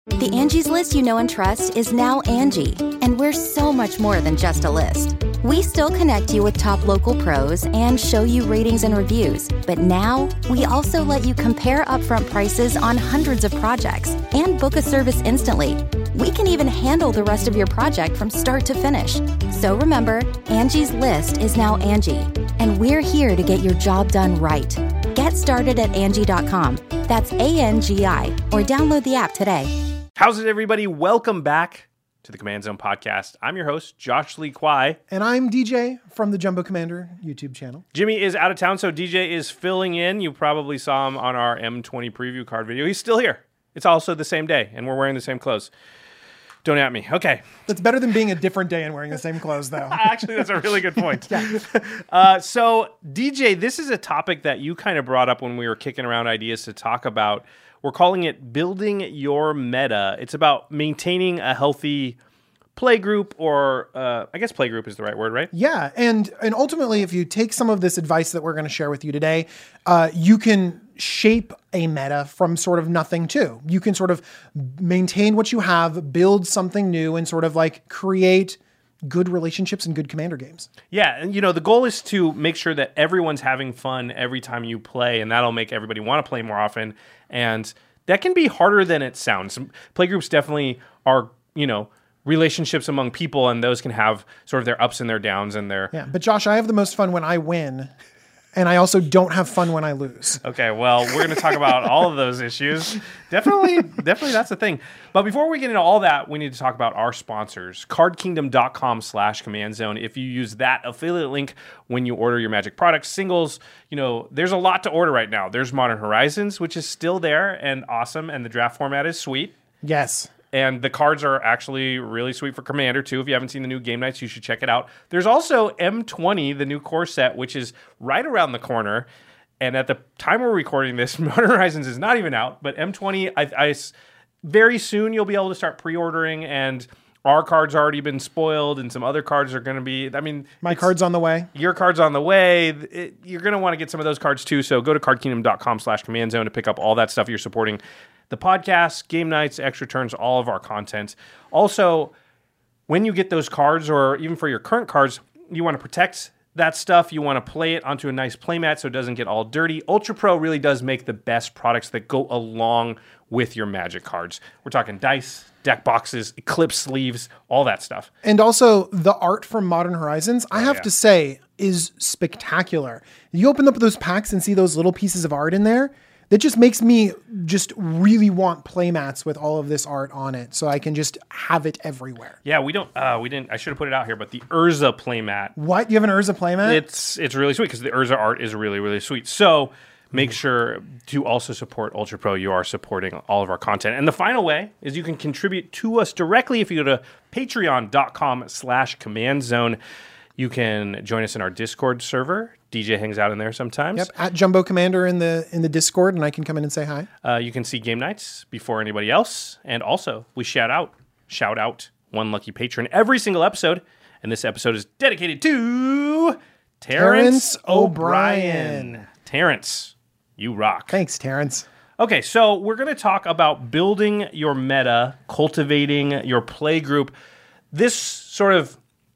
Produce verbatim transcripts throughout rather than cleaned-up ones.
The Angie's List you know and trust is now Angie, and we're so much more than just a list. We still connect you with top local pros and show you ratings and reviews, but now we also let you compare upfront prices on hundreds of projects and book a service instantly. We can even handle the rest of your project from start to finish. So remember, Angie's List is now Angie, and we're here to get your job done right. Get started at Angie dot com. That's A N G I, or download the app today. How's it, everybody? Welcome back to the Command Zone podcast. I'm your host, Josh Lee Kwai. And I'm D J from the Jumbo Commander YouTube channel. Jimmy is out of town, so D J is filling in. You probably saw him on our M twenty preview card video. He's still here. It's also the same day, and we're wearing the same clothes. Don't at me. Okay. That's better than being a different day and wearing the same clothes, though. Actually, that's a really good point. yeah. uh, so, D J, this is a topic that you kind of brought up when we were kicking around ideas to talk about. We're calling it Building Your Meta. It's about maintaining a healthy play group, or uh, I guess play group is the right word, right? Yeah, and and ultimately, if you take some of this advice that we're going to share with you today, uh, you can shape a meta from sort of nothing too. You can sort of maintain what you have, build something new, and sort of like create good relationships and good commander games. Yeah, and you know, the goal is to make sure that everyone's having fun every time you play, and that'll make everybody want to play more often. And that can be harder than it sounds. Playgroups definitely are, you know, relationships among people, and those can have sort of their ups and their downs and their... Yeah, but Josh, I have the most fun when I win, and I also don't have fun when I lose. Okay, well, we're going to talk about all of those issues. Definitely, definitely that's the thing. But before we get into all that, we need to talk about our sponsors, cardkingdom.com slash command zone. If you use that affiliate link when you order your Magic products, singles, you know, there's a lot to order right now. There's Modern Horizons, which is still there and awesome, and the draft format is sweet. Yes. And the cards are actually really sweet for Commander, too. If you haven't seen the new Game Nights, you should check it out. There's also M twenty, the new core set, which is right around the corner. And at the time we're recording this, Modern Horizons is not even out. But M twenty, I, I, very soon you'll be able to start pre-ordering. And our card's already been spoiled, and some other cards are going to be... I mean... My card's on the way. Your card's on the way. It, you're going to want to get some of those cards, too. So go to cardkingdom.com slash command zone to pick up all that stuff you're supporting. The podcast, game nights, extra turns, all of our content. Also, when you get those cards, or even for your current cards, you want to protect that stuff. You want to play it onto a nice playmat so it doesn't get all dirty. Ultra Pro really does make the best products that go along with your Magic cards. We're talking dice, deck boxes, Eclipse sleeves, all that stuff. And also, the art from Modern Horizons, I oh, have yeah. to say, is spectacular. You open up those packs and see those little pieces of art in there. That just makes me just really want playmats with all of this art on it, so I can just have it everywhere. Yeah, we don't. Uh, we didn't. I should have put it out here, but the Urza playmat. What? You have an Urza playmat? It's it's really sweet because the Urza art is really really sweet. So make sure to also support Ultra Pro. You are supporting all of our content. And the final way is you can contribute to us directly if you go to patreon.com slash command zone. You can join us in our Discord server. D J hangs out in there sometimes. Yep, at Jumbo Commander in the in the Discord, and I can come in and say hi. Uh, you can see game nights before anybody else. And also, we shout out, shout out one lucky patron every single episode. And this episode is dedicated to Terrence, Terrence O'Brien. O'Brien. Terrence, you rock. Thanks, Terrence. Okay, so we're going to talk about building your meta, cultivating your play group. This sort of...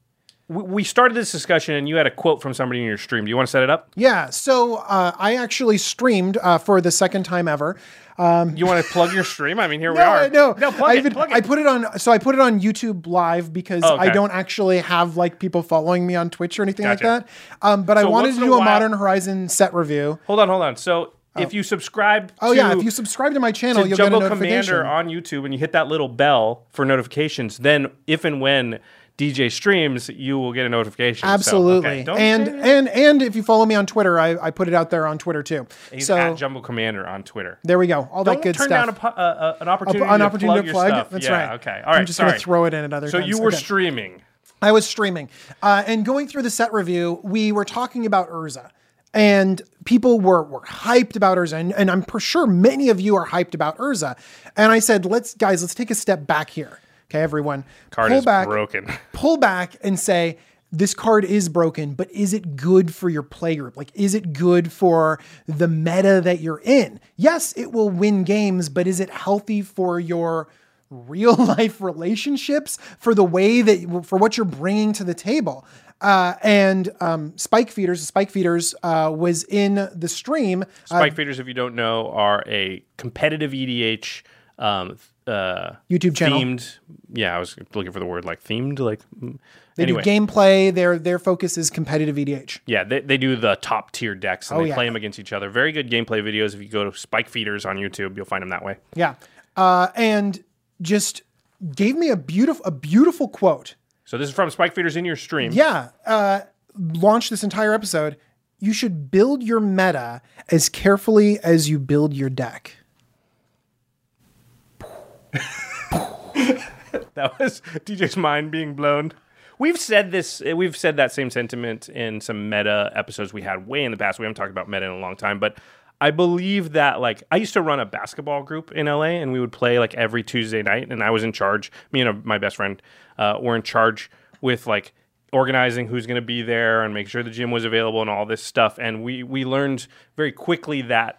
We started this discussion, and you had a quote from somebody in your stream. Do you want to set it up? Yeah, so uh, I actually streamed uh, for the second time ever. Um, you want to plug your stream? I mean, here no, we are. No, no, plug I it, even, plug it. I put it on. So I put it on YouTube Live because oh, okay. I don't actually have like people following me on Twitch or anything gotcha. like that. Um, but so I wanted to do a while, Modern Horizon set review. Hold on, hold on. So oh. if you subscribe, oh to, yeah, if you subscribe to my channel, to you'll Jumbo get a notification. Commander on YouTube, and you hit that little bell for notifications, then if and when D J streams, you will get a notification. Absolutely. So, okay, and and and if you follow me on Twitter, I, I put it out there on Twitter too. He's so, at Jumbo Commander on Twitter. There we go. All don't that good turn stuff. Down a, uh, an opportunity, a, an to, opportunity plug to plug. your stuff. That's yeah, right. Okay. All right. I'm just going to throw it in at other so times. So you were okay. streaming. I was streaming. Uh, and going through the set review, we were talking about Urza. And people were, were hyped about Urza. And, and I'm for sure many of you are hyped about Urza. And I said, let's guys, let's take a step back here. Okay, everyone. Card pull is back, broken. Pull back and say, this card is broken, but is it good for your playgroup? Like, is it good for the meta that you're in? Yes, it will win games, but is it healthy for your real life relationships, for the way that, for what you're bringing to the table. Uh, and um, Spike Feeders, Spike Feeders uh, was in the stream. Spike uh, Feeders, if you don't know, are a competitive E D H um, uh, YouTube channel. Themed. Yeah, I was looking for the word like themed. Like They anyway. do gameplay. Their their focus is competitive E D H. Yeah, they, they do the top tier decks and Oh, they yeah. play them against each other. Very good gameplay videos. If you go to Spike Feeders on YouTube, you'll find them that way. Yeah, uh, and just gave me a beautiful a beautiful quote. So this is from Spike Feeders in your stream. Yeah, uh, launched this entire episode. You should build your meta as carefully as you build your deck. That was D J's mind being blown. We've said this, we've said that same sentiment in some meta episodes we had way in the past. We haven't talked about meta in a long time, but I believe that, like, I used to run a basketball group in L A and we would play like every Tuesday night, and I was in charge. Me and my best friend uh, were in charge with like organizing who's going to be there and make sure the gym was available and all this stuff. And we we learned very quickly that,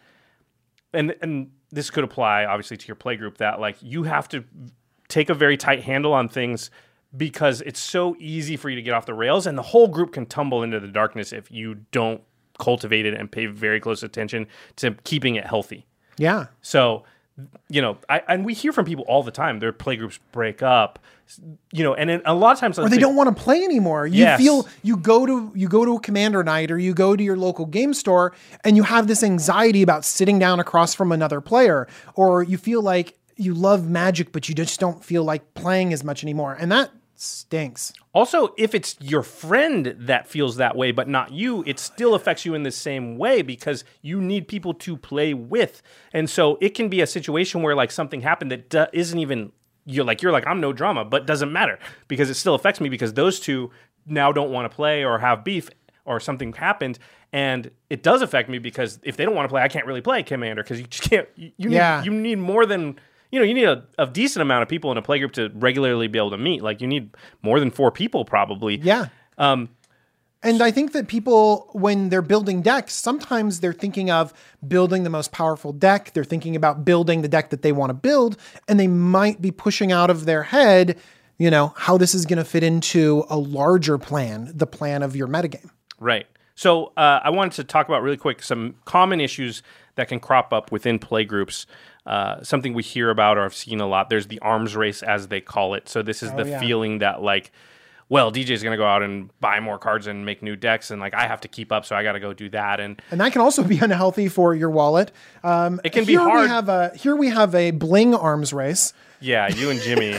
and and this could apply obviously to your play group, that like you have to take a very tight handle on things, because it's so easy for you to get off the rails, and the whole group can tumble into the darkness if you don't cultivate it and pay very close attention to keeping it healthy. Yeah. So, you know, I, and we hear from people all the time, their play groups break up, you know, and then a lot of times, Or they don't want to play anymore. You Yes. feel you go to you go to a commander night, or you go to your local game store, and you have this anxiety about sitting down across from another player, or you feel like you love Magic, but you just don't feel like playing as much anymore. And that stinks. Also, if it's your friend that feels that way, but not you, it still affects you in the same way, because you need people to play with. And so it can be a situation where like something happened that do- isn't even, you're like, you're like, I'm no drama, but doesn't matter, because it still affects me, because those two now don't want to play or have beef or something happened. And it does affect me, because if they don't want to play, I can't really play Commander, because you just can't, you, you, Yeah. need, you need more than... You know, you need a, a decent amount of people in a playgroup to regularly be able to meet. Like, you need more than four people, probably. Yeah. Um, And I think that people, when they're building decks, sometimes they're thinking of building the most powerful deck. They're thinking about building the deck that they want to build, and they might be pushing out of their head, you know, how this is going to fit into a larger plan, the plan of your metagame. right. So uh, I wanted to talk about really quick some common issues that can crop up within playgroups. Uh, something we hear about or have seen a lot. There's the arms race, as they call it. So this is Oh, the yeah. feeling that, like, well, D J's going to go out and buy more cards and make new decks, and like I have to keep up, so I got to go do that. And And that can also be unhealthy for your wallet. Um, It can be here hard. We have a, here we have a bling arms race. yeah, you and Jimmy.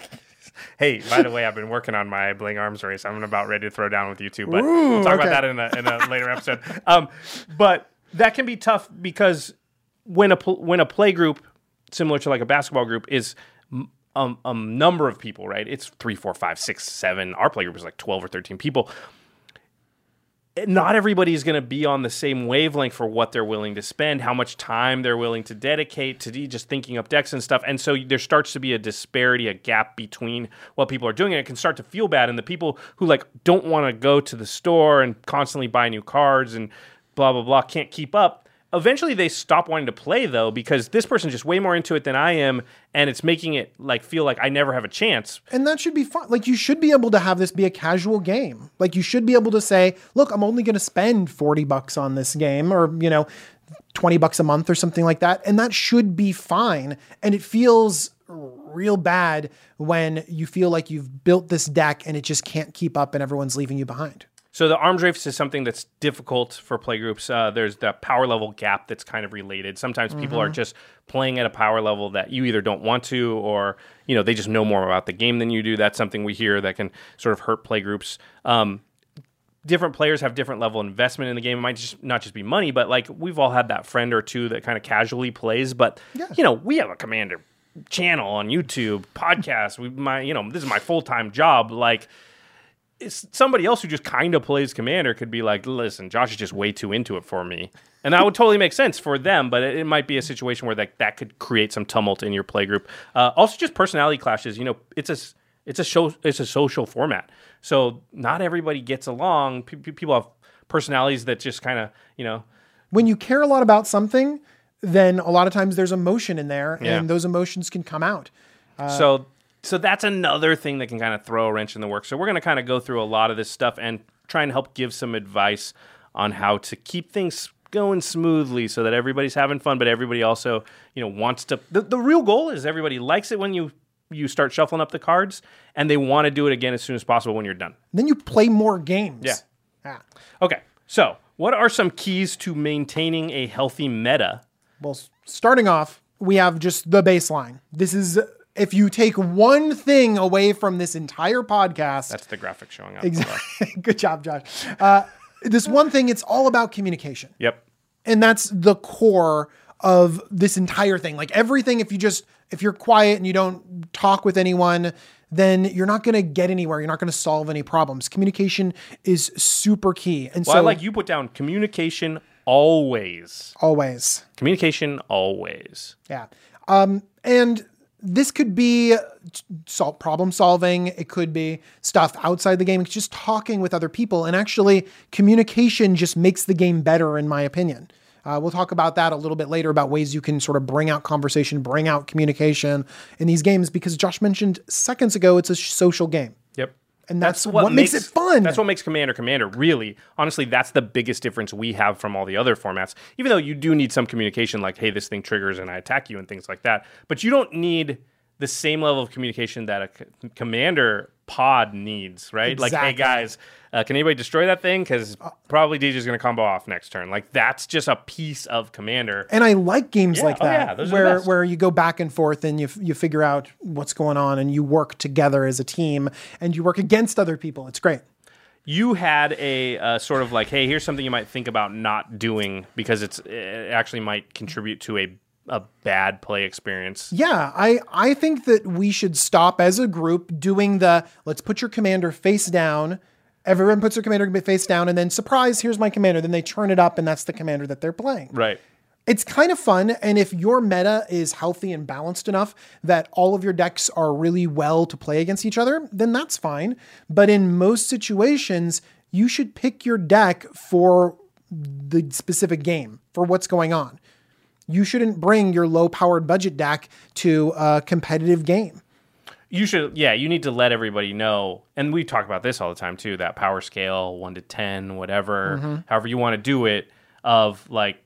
Hey, by the way, I've been working on my Bling Arms race. I'm about ready to throw down with you two, but Ooh, we'll talk okay. about that in a, in a later episode. Um, but that can be tough, because when a pl- when a play group, similar to like a basketball group, is m- um, a number of people, right? It's three, four, five, six, seven. Our play group is like twelve or thirteen people. Not everybody is going to be on the same wavelength for what they're willing to spend, how much time they're willing to dedicate to de- just thinking up decks and stuff. And so there starts to be a disparity, a gap between what people are doing, and it can start to feel bad. And the people who like don't want to go to the store and constantly buy new cards and blah, blah, blah, can't keep up. Eventually they stop wanting to play, though, because this person's just way more into it than I am, and it's making it like feel like I never have a chance. And that should be fun. Like, you should be able to have this be a casual game. Like, you should be able to say, look, I'm only going to spend forty bucks on this game, or, you know, twenty bucks a month or something like that. And that should be fine. And it feels real bad when you feel like you've built this deck and it just can't keep up and everyone's leaving you behind. So the arms race is something that's difficult for playgroups. Uh, there's the power level gap that's kind of related. Sometimes people are just playing at a power level that you either don't want to, or you know they just know more about the game than you do. That's something we hear that can sort of hurt playgroups. Um, different players have different level of investment in the game. It might just not just be money, but like we've all had that friend or two that kind of casually plays. But Yeah. you know, we have a Commander channel on YouTube, podcast. We my you know this is my full time job. Like. It's somebody else who just kind of plays Commander could be like, listen, Josh is just way too into it for me. And that would totally make sense for them, but it, it might be a situation where that, that could create some tumult in your playgroup. Uh, also, just personality clashes. You know, it's a, it's a show, it's a social format. So not everybody gets along. P- p- people have personalities that just kind of, you know. When you care a lot about something, then a lot of times there's emotion in there, Yeah. and those emotions can come out. so so that's another thing that can kind of throw a wrench in the works. So we're going to kind of go through a lot of this stuff and try and help give some advice on how to keep things going smoothly so that everybody's having fun, but everybody also, you know, wants to. The, the real goal is everybody likes it when you you start shuffling up the cards, and they want to do it again as soon as possible when you're done. Then you play more games. Yeah. Yeah. Okay. So, what are some keys to maintaining a healthy meta? Well, starting off, we have just the baseline. This is, if you take one thing away from this entire podcast. That's the graphic showing up. Exactly. Good job, Josh. Uh, this one thing, it's all about communication. Yep. And that's the core of this entire thing. Like everything, if you just, if you're quiet and you don't talk with anyone, then you're not going to get anywhere. You're not going to solve any problems. Communication is super key. And well, so I like you put down communication always. Always. Communication always. Yeah. Um, and this could be sol- problem solving. It could be stuff outside the game. It's just talking with other people. And actually, communication just makes the game better, in my opinion. Uh, we'll talk about that a little bit later, about ways you can sort of bring out conversation, bring out communication in these games, because Josh mentioned seconds ago, it's a social game. Yep. And that's, that's what, what makes, makes it fun. That's what makes Commander Commander, really. Honestly, that's the biggest difference we have from all the other formats. Even though you do need some communication, like, hey, this thing triggers and I attack you and things like that. But you don't need the same level of communication that a c- Commander pod needs, right? Exactly. Like, hey, guys, uh, can anybody destroy that thing? Because probably D J's going to combo off next turn. Like, that's just a piece of Commander. And I like games yeah, like oh that, yeah, those where are the best. where you go back and forth and you you figure out what's going on and you work together as a team and you work against other people. It's great. You had a uh, sort of like, hey, here's something you might think about not doing because it's it actually might contribute to a a bad play experience. Yeah, I, I think that we should stop as a group doing the, let's put your commander face down. Everyone puts their commander face down and then surprise, here's my commander. Then they turn it up and that's the commander that they're playing. Right. It's kind of fun. And if your meta is healthy and balanced enough that all of your decks are really well to play against each other, then that's fine. But in most situations, you should pick your deck for the specific game, for what's going on. You shouldn't bring your low-powered budget deck to a competitive game. You should, yeah, you need to let everybody know, and we talk about this all the time too, that power scale, one to ten, whatever, mm-hmm. however you want to do it, of like,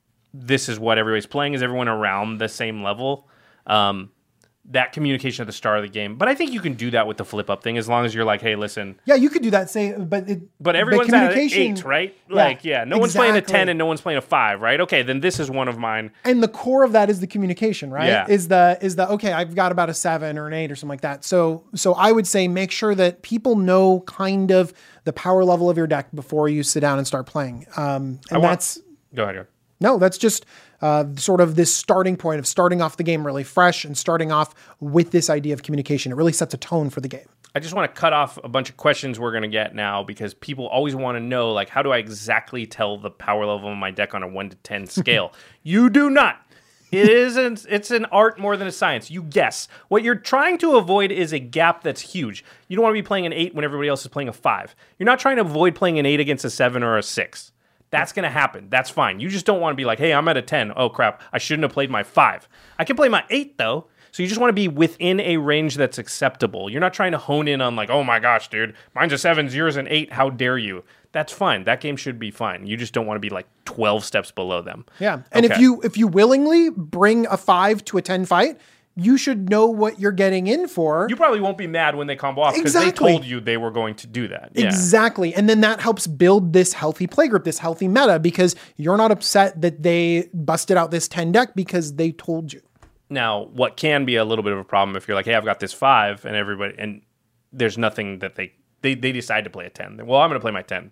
this is what everybody's playing. Is everyone around the same level? Um, that communication at the start of the game. But I think you can do that with the flip up thing as long as you're like, hey, listen. Yeah, you could do that. Say, but it, but everyone's but at an eight, right? Yeah, like, yeah, no one's exactly. playing a ten and no one's playing a five, right? Okay, then this is one of mine. And the core of that is the communication, right? Yeah. Is the is the okay? I've got about a seven or an eight or something like that. So so I would say make sure that people know kind of the power level of your deck before you sit down and start playing. Um, and I want, that's go ahead. Go ahead. No, that's just uh, sort of this starting point of starting off the game really fresh and starting off with this idea of communication. It really sets a tone for the game. I just want to cut off a bunch of questions we're going to get now because people always want to know, like, how do I exactly tell the power level of my deck on a one to ten scale? You do not. It isn't. It's an art more than a science. You guess. What you're trying to avoid is a gap that's huge. You don't want to be playing an eight when everybody else is playing a five. You're not trying to avoid playing an eight against a seven or a six. That's going to happen. That's fine. You just don't want to be like, hey, I'm at a ten. Oh, crap. I shouldn't have played my five. I can play my eight, though. So you just want to be within a range that's acceptable. You're not trying to hone in on like, oh, my gosh, dude. Mine's a seven, yours an eight. How dare you? That's fine. That game should be fine. You just don't want to be like twelve steps below them. Yeah. And okay. if you if you willingly bring a five to a ten fight, you should know what you're getting in for. You probably won't be mad when they combo off because exactly. they told you they were going to do that. Yeah. Exactly. And then that helps build this healthy playgroup, this healthy meta, because you're not upset that they busted out this ten deck because they told you. Now, what can be a little bit of a problem if you're like, hey, I've got this five and everybody, and there's nothing that they, they, they decide to play a ten. Well, I'm going to play my ten.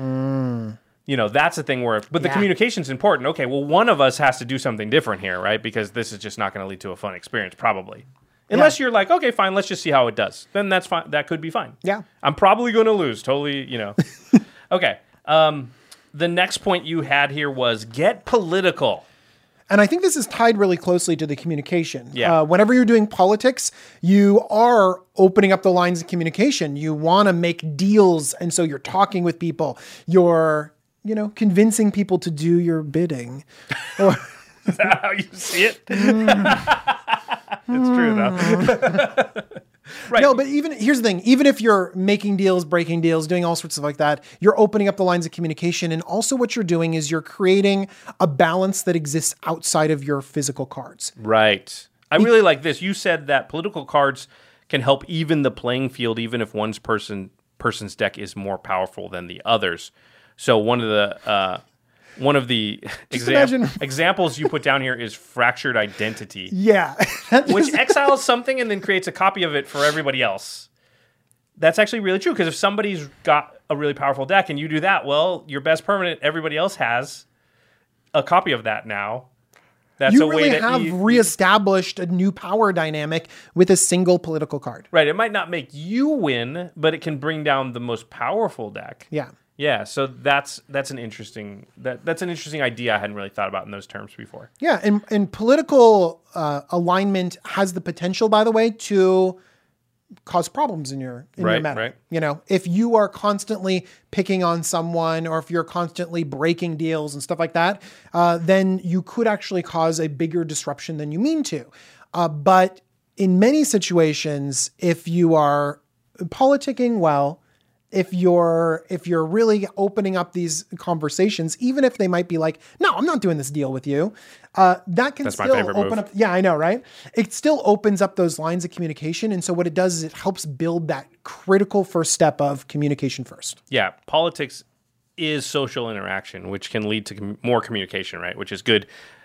Mm. You know, that's the thing where, but the yeah. communication's important. Okay, well, one of us has to do something different here, right? Because this is just not going to lead to a fun experience, probably. Unless yeah. you're like, okay, fine, let's just see how it does. Then that's fine. That could be fine. Yeah. I'm probably going to lose. Totally, you know. Okay. Um, the next point you had here was get political. And I think this is tied really closely to the communication. Yeah. Uh, whenever you're doing politics, you are opening up the lines of communication. You want to make deals. And so you're talking with people. You're, you know, convincing people to do your bidding. Is that how you see it? mm. It's true, though. Right. No, but even here's the thing. Even if you're making deals, breaking deals, doing all sorts of like that, you're opening up the lines of communication. And also what you're doing is you're creating a balance that exists outside of your physical cards. Right. I really like this. You said that political cards can help even the playing field, even if one's person person's deck is more powerful than the others. So one of the uh, one of the exam- examples you put down here is Fractured Identity. Yeah. Which exiles something and then creates a copy of it for everybody else. That's actually really true, because if somebody's got a really powerful deck and you do that, well, your best permanent, everybody else has a copy of that now. That's you a really way that have you, reestablished a new power dynamic with a single political card. Right. It might not make you win, but it can bring down the most powerful deck. Yeah. Yeah, so that's that's an interesting that that's an interesting idea I hadn't really thought about in those terms before. Yeah, and, and political uh, alignment has the potential, by the way, to cause problems in your in right, your meta. Right. You know, if you are constantly picking on someone, or if you're constantly breaking deals and stuff like that, uh, then you could actually cause a bigger disruption than you mean to. Uh, but in many situations, if you are politicking well, if you're if you're really opening up these conversations, even if they might be like, no, I'm not doing this deal with you, uh, that can That's still my favorite open move. up. Yeah, I know, right? It still opens up those lines of communication. And so what it does is it helps build that critical first step of communication first. Yeah, politics is social interaction, which can lead to com- more communication, right? Which is good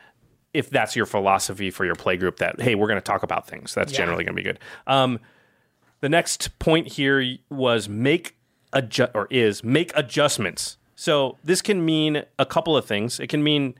if that's your philosophy for your play group, that, hey, we're going to talk about things. That's Yeah. generally going to be good. Um, the next point here was make adju- or is make adjustments. So this can mean a couple of things. It can mean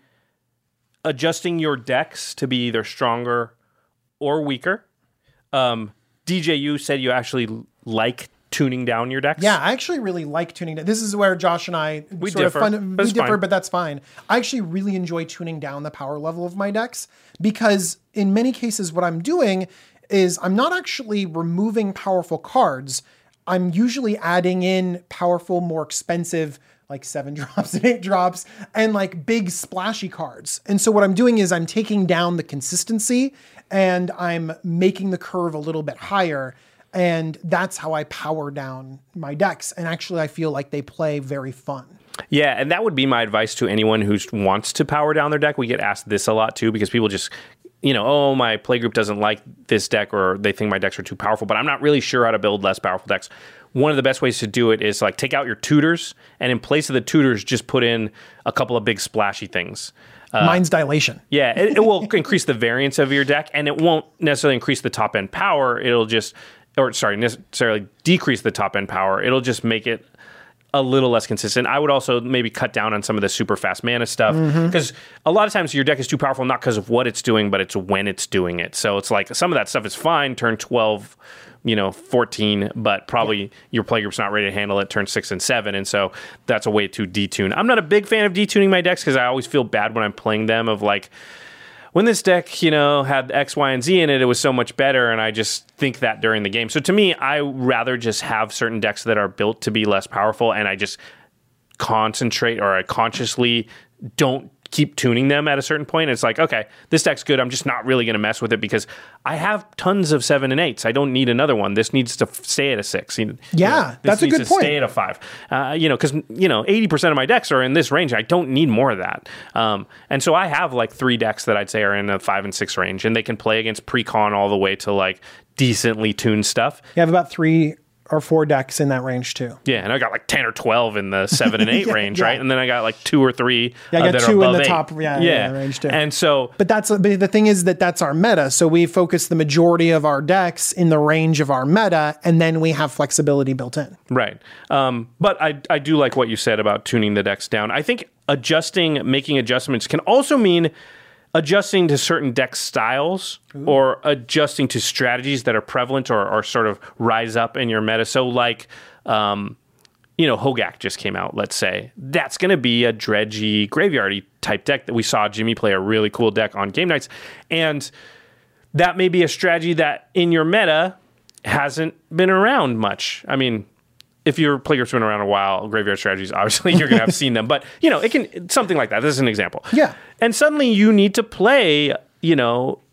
adjusting your decks to be either stronger or weaker. Um, D J, you said you actually like tuning down your decks. Yeah, I actually really like tuning down. This is where Josh and I We sort differ, of fun, but we it's differ, fine. but that's fine. I actually really enjoy tuning down the power level of my decks, because in many cases what I'm doing is I'm not actually removing powerful cards. I'm usually adding in powerful, more expensive, like seven drops and eight drops, and like big splashy cards. And so what I'm doing is I'm taking down the consistency and I'm making the curve a little bit higher. And that's how I power down my decks. And actually, I feel like they play very fun. Yeah, and that would be my advice to anyone who wants to power down their deck. We get asked this a lot too, because people just, you know, oh, my playgroup doesn't like this deck, or they think my decks are too powerful, but I'm not really sure how to build less powerful decks. One of the best ways to do it is like take out your tutors, and in place of the tutors, just put in a couple of big splashy things. Uh, Mind's dilation. Yeah, it, it will increase the variance of your deck, and it won't necessarily increase the top end power. It'll just, or sorry, necessarily decrease the top end power. It'll just make it a little less consistent. I would also maybe cut down on some of the super fast mana stuff, because mm-hmm. a lot of times your deck is too powerful, not because of what it's doing, but it's when it's doing it. So it's like some of that stuff is fine, turn twelve, you know, fourteen, but probably yeah. your playgroup's not ready to handle it, turn six and seven. And so that's a way to detune. I'm not a big fan of detuning my decks, because I always feel bad when I'm playing them of like, when this deck, you know, had X, Y, and Z in it, it was so much better, and I just think that during the game. So to me, I rather just have certain decks that are built to be less powerful, and I just concentrate, or I consciously don't keep tuning them at a certain point. It's like, okay, this deck's good. I'm just not really going to mess with it, because I have tons of seven and eights. I don't need another one. This needs to f- stay at a six. You, yeah, you know, that's a good to point. Stay at a five. Uh, you know, because you know, eighty percent of my decks are in this range. I don't need more of that. Um, and so I have like three decks that I'd say are in the five and six range, and they can play against pre-con all the way to like decently tuned stuff. You have about three or four decks in that range too. Yeah, and I got like ten or twelve in the seven and eight yeah, range, yeah. right? And then I got like two or three yeah, I uh, got that two are in above the eight. top yeah, yeah. yeah, range too. And so, but that's but the thing is that that's our meta. So we focus the majority of our decks in the range of our meta, and then we have flexibility built in. Right. Um, but I I do like what you said about tuning the decks down. I think adjusting, making adjustments can also mean adjusting to certain deck styles Ooh. Or adjusting to strategies that are prevalent or, or sort of rise up in your meta. So like, um, you know, Hogak just came out, let's say. That's going to be a dredgy, graveyardy type deck that we saw Jimmy play a really cool deck on game nights. And that may be a strategy that in your meta hasn't been around much. I mean, if your playgroup's been around a while, graveyard strategies, obviously you're going to have seen them. But, you know, it can, something like that. This is an example. Yeah. And suddenly you need to play, you know,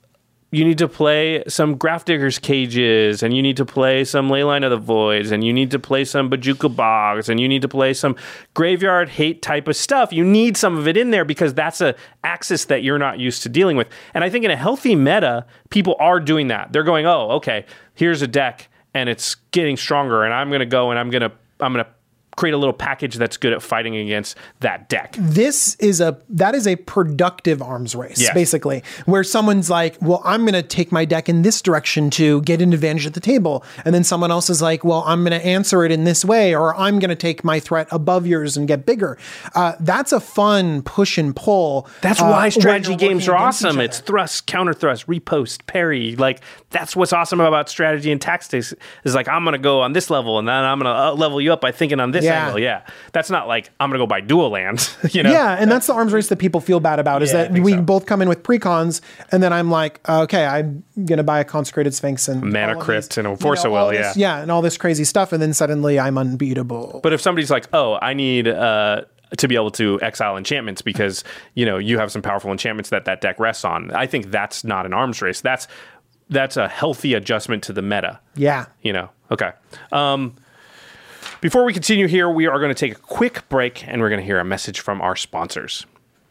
you need to play some Grafdigger's Cages, and you need to play some Leyline of the Voids, and you need to play some Bojuka Bogs, and you need to play some Graveyard Hate type of stuff. You need some of it in there because that's a axis that you're not used to dealing with. And I think in a healthy meta, people are doing that. They're going, oh, okay, here's a deck, and it's getting stronger, and I'm going to go and I'm going to I'm going to create a little package that's good at fighting against that deck. This is a that is a productive arms race, yes. basically, where someone's like, well, I'm going to take my deck in this direction to get an advantage at the table. And then someone else is like, well, I'm going to answer it in this way, or I'm going to take my threat above yours and get bigger. Uh, that's a fun push and pull. That's uh, why strategy games are against awesome. It's thrust, counter thrust, repost, parry. Like, that's what's awesome about strategy and tactics is like, I'm going to go on this level and then I'm going to level you up by thinking on this Yeah. angle. Yeah. That's not like, I'm going to go buy dual lands, you know? Yeah, and that's the arms race that people feel bad about, is Yeah, I that think we so. both come in with precons, and then I'm like, okay, I'm going to buy a Consecrated Sphinx and Mana all of Crypt these, and a you Force know, of Will, all this- yeah. Yeah, and all this crazy stuff, and then suddenly I'm unbeatable. But if somebody's like, oh, I need uh, to be able to exile enchantments because, you know, you have some powerful enchantments that that deck rests on, I think that's not an arms race. That's that's a healthy adjustment to the meta. Yeah. You know, okay. Um, before we continue here, we are going to take a quick break and we're going to hear a message from our sponsors.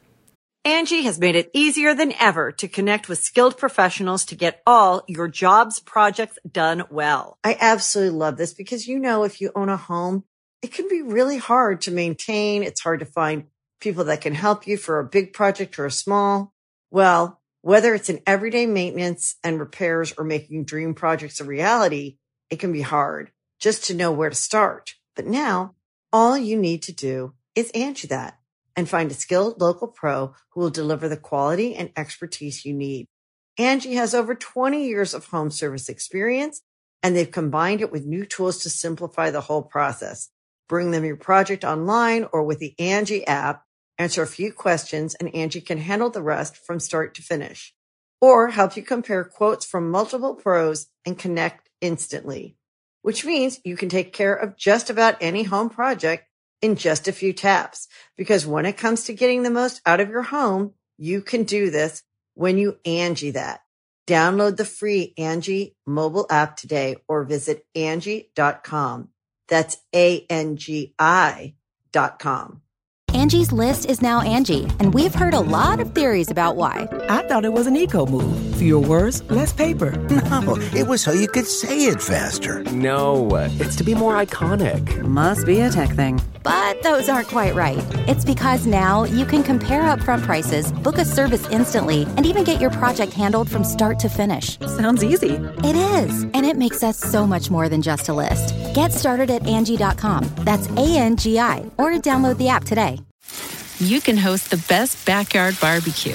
Angie has made it easier than ever to connect with skilled professionals to get all your jobs projects done well. I absolutely love this because, you know, if you own a home, it can be really hard to maintain. It's hard to find people that can help you for a big project or a small. Well, whether it's in everyday maintenance and repairs or making dream projects a reality, it can be hard just to know where to start. But now all you need to do is Angie that and find a skilled local pro who will deliver the quality and expertise you need. Angie has over twenty years of home service experience, and they've combined it with new tools to simplify the whole process. Bring them your project online or with the Angie app, answer a few questions, and Angie can handle the rest from start to finish. Or help you compare quotes from multiple pros and connect instantly, which means you can take care of just about any home project in just a few taps. Because when it comes to getting the most out of your home, you can do this when you Angie that. Download the free Angie mobile app today or visit Angie dot com. That's A N G I dot com. Angie's List is now Angie, and we've heard a lot of theories about why. I thought it was an eco move. Fewer words, less paper. No, it was so you could say it faster. No, it's to be more iconic. Must be a tech thing. But those aren't quite right. It's because now you can compare upfront prices, book a service instantly, and even get your project handled from start to finish. Sounds easy. It is, and it makes us so much more than just a list. Get started at Angie dot com. That's A N G I, or download the app today. You can host the best backyard barbecue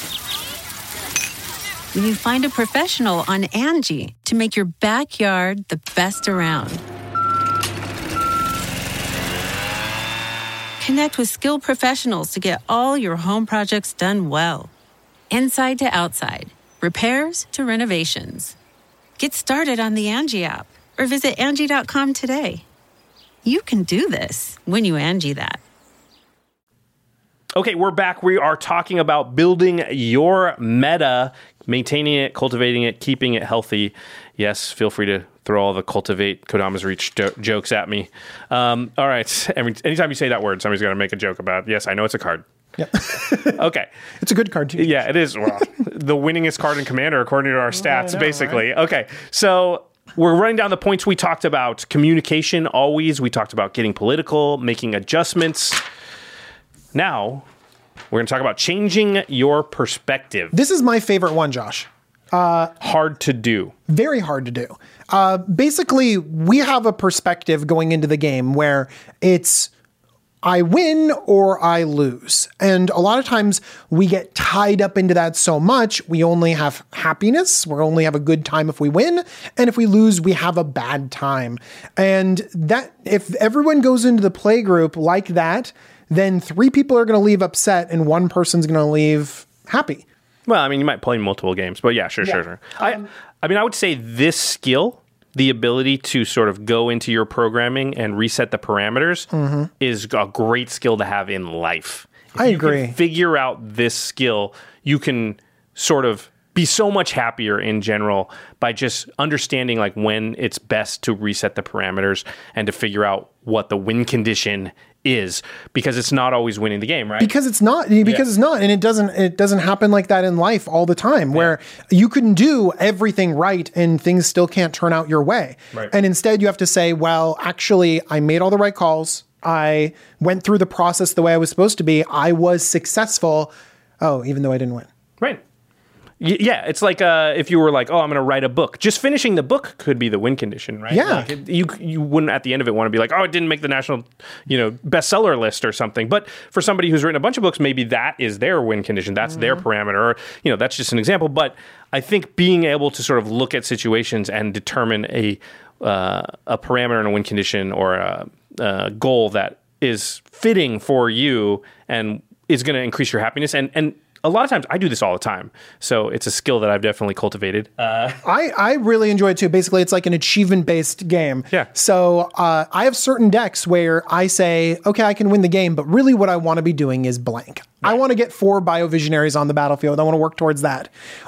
when you find a professional on Angie to make your backyard the best around. Connect with skilled professionals to get all your home projects done well. Inside to outside, repairs to renovations. Get started on the Angie app or visit Angie dot com today. You can do this when you Angie that. Okay, we're back. We are talking about building your meta, maintaining it, cultivating it, keeping it healthy. Yes, feel free to throw all the cultivate Kodama's Reach jo- jokes at me. Um, all right. Every, anytime you say that word, somebody's got to make a joke about it. Yes, I know it's a card. Yep. Okay. It's a good card, too. Yeah, it is. Well, the winningest card in Commander, according to our stats, know, basically. right? Okay, so we're running down the points. We talked about communication always. We talked about getting political, making adjustments. Now, we're going to talk about changing your perspective. This is my favorite one, Josh. Hard to do. Very hard to do. Uh, basically, we have a perspective going into the game where it's I win or I lose. And a lot of times we get tied up into that so much, we only have happiness. We only have a good time if we win. And if we lose, we have a bad time. And that if everyone goes into the play group like that, then three people are going to leave upset and one person's going to leave happy. Well, I mean, you might play multiple games, but yeah, sure, Yeah. sure, sure. I, I mean, I would say this skill, the ability to sort of go into your programming and reset the parameters, Mm-hmm. is a great skill to have in life. If I you agree. can figure out this skill, you can sort of be so much happier in general by just understanding like when it's best to reset the parameters and to figure out what the win condition is, because it's not always winning the game, right? Because it's not, because yeah. it's not, and it doesn't, it doesn't happen like that in life all the time, where yeah. you can do everything right and things still can't turn out your way. Right. And instead you have to say, well, actually, I made all the right calls. I went through the process the way I was supposed to be. I was successful. Oh, even though I didn't win. Right. Yeah, it's like uh, if you were like, oh, I'm going to write a book. Just finishing the book could be the win condition, right? Yeah. Like it, you you wouldn't at the end of it want to be like, oh, it didn't make the national, you know, bestseller list or something. But for somebody who's written a bunch of books, maybe that is their win condition. That's mm-hmm. their parameter. Or, you know, that's just an example. But I think being able to sort of look at situations and determine a uh, a parameter and a win condition or a, a goal that is fitting for you and is going to increase your happiness. And and a lot of times I do this all the time. So it's a skill that I've definitely cultivated. Uh, I, I really enjoy it too. Basically, it's like an achievement-based game. Yeah. So uh, I have certain decks where I say, okay, I can win the game, but really what I want to be doing is blank. Right. I want to get four Biovisionaries on the battlefield. I want to work towards that.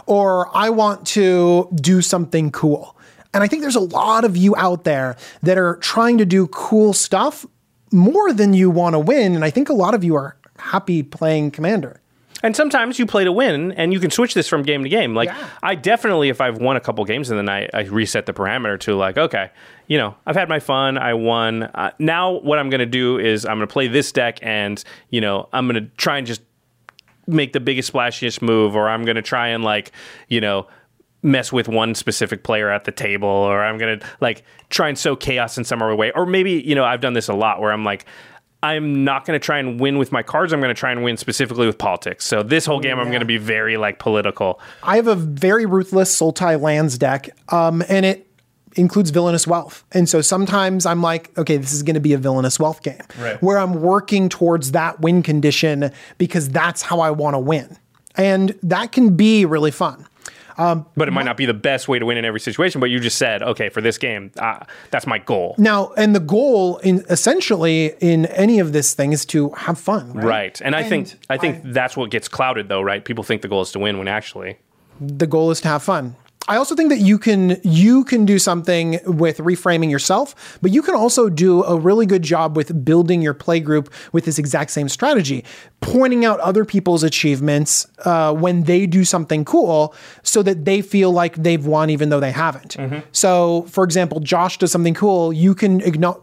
Or I want to do something cool. And I think there's a lot of you out there that are trying to do cool stuff more than you want to win. And I think a lot of you are happy playing Commander. And sometimes you play to win, and you can switch this from game to game. Like, yeah. I definitely, if I've won a couple games in the night, I reset the parameter to like, okay, you know, I've had my fun, I won. Uh, now what I'm going to do is I'm going to play this deck, and, you know, I'm going to try and just make the biggest, splashiest move, or I'm going to try and, like, you know, mess with one specific player at the table, or I'm going to, like, try and sow chaos in some other way. Or maybe, you know, I've done this a lot where I'm like, I'm not going to try and win with my cards. I'm going to try and win specifically with politics. So this whole game, yeah. I'm going to be very like political. I have a very ruthless Sultai lands deck, um, and it includes Villainous Wealth. And so sometimes I'm like, okay, this is going to be a Villainous Wealth game, right. where I'm working towards that win condition because that's how I want to win. And that can be really fun. Um, but it might not be the best way to win in every situation, but you just said, okay, for this game, uh, that's my goal. Now, and the goal in essentially in any of this thing is to have fun, right? Right. And, and I think I think I, that's what gets clouded though, right? People think the goal is to win when actually the goal is to have fun. I also think that you can you can do something with reframing yourself, but you can also do a really good job with building your play group with this exact same strategy, pointing out other people's achievements uh, when they do something cool so that they feel like they've won even though they haven't. Mm-hmm. So, for example, Josh does something cool. You can acknowledge,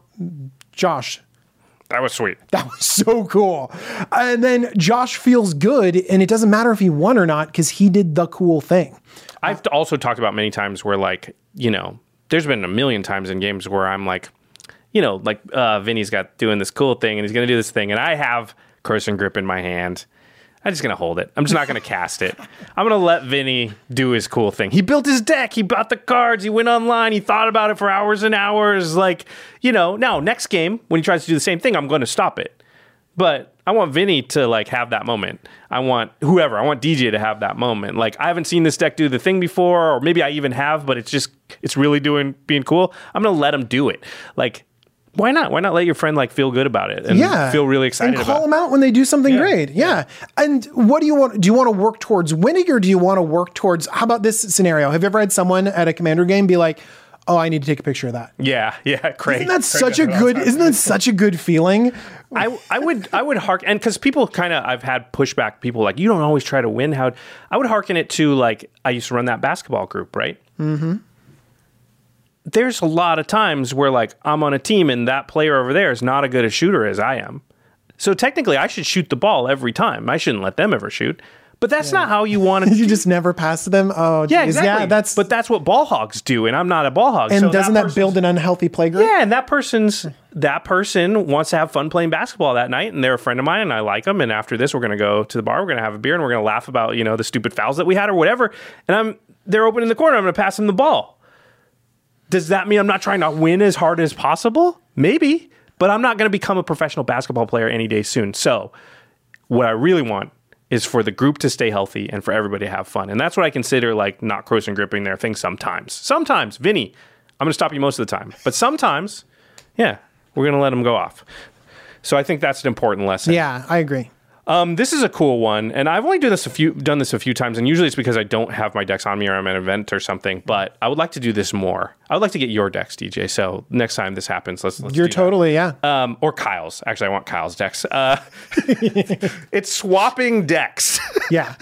Josh, that was sweet. That was so cool. And then Josh feels good, and it doesn't matter if he won or not because he did the cool thing. I've also talked about many times where, like, you know, there's been a million times in games where I'm like, you know, like uh, Vinny's got doing this cool thing and he's going to do this thing. And I have Curse and Grip in my hand. I'm just going to hold it. I'm just not going to cast it. I'm going to let Vinny do his cool thing. He built his deck. He bought the cards. He went online. He thought about it for hours and hours. Like, you know, now next game, when he tries to do the same thing, I'm going to stop it. But I want Vinny to like have that moment. I want whoever, I want D J to have that moment. Like, I haven't seen this deck do the thing before, or maybe I even have, but it's just, it's really doing, being cool. I'm going to let him do it. Like, why not? Why not let your friend like feel good about it and yeah. feel really excited and about it? And call them out when they do something yeah. great. Yeah. yeah. And what do you want? Do you want to work towards winning, or do you want to work towards, how about this scenario? Have you ever had someone at a Commander game be like, oh, I need to take a picture of that? Yeah, yeah, Craig. Isn't that Craig such a good? Isn't that such a good feeling? I I would I would harken, and because people kind of, I've had pushback. People like, you don't always try to win. How I would harken it to, like, I used to run that basketball group, right? Mm-hmm. There's a lot of times where, like, I'm on a team and that player over there is not as good a shooter as I am. So technically, I should shoot the ball every time. I shouldn't let them ever shoot. But that's yeah. not how you want to. You just never pass to them. Oh, yeah, geez. exactly. Yeah, that's. But that's what ball hogs do, and I'm not a ball hog. And so doesn't that, that build an unhealthy play group? Yeah, and that person's that person wants to have fun playing basketball that night, and they're a friend of mine, and I like them. And after this, we're going to go to the bar. We're going to have a beer, and we're going to laugh about, you know, the stupid fouls that we had or whatever. And I'm they're open in the corner. I'm going to pass them the ball. Does that mean I'm not trying to win as hard as possible? Maybe, but I'm not going to become a professional basketball player any day soon. So, what I really want is for the group to stay healthy and for everybody to have fun. And that's what I consider, like, not Crows and Gripping their thing sometimes. Sometimes, Vinny, I'm going to stop you most of the time. But sometimes, yeah, we're going to let them go off. So I think that's an important lesson. Yeah, I agree. Um, this is a cool one, and I've only done this a few done this a few times, and usually it's because I don't have my decks on me or I'm at an event or something. But I would like to do this more. I would like to get your decks, D J. So next time this happens, let's. let's You're do totally that. yeah. Um, or Kyle's. Actually, I want Kyle's decks. Uh, it's swapping decks. Yeah.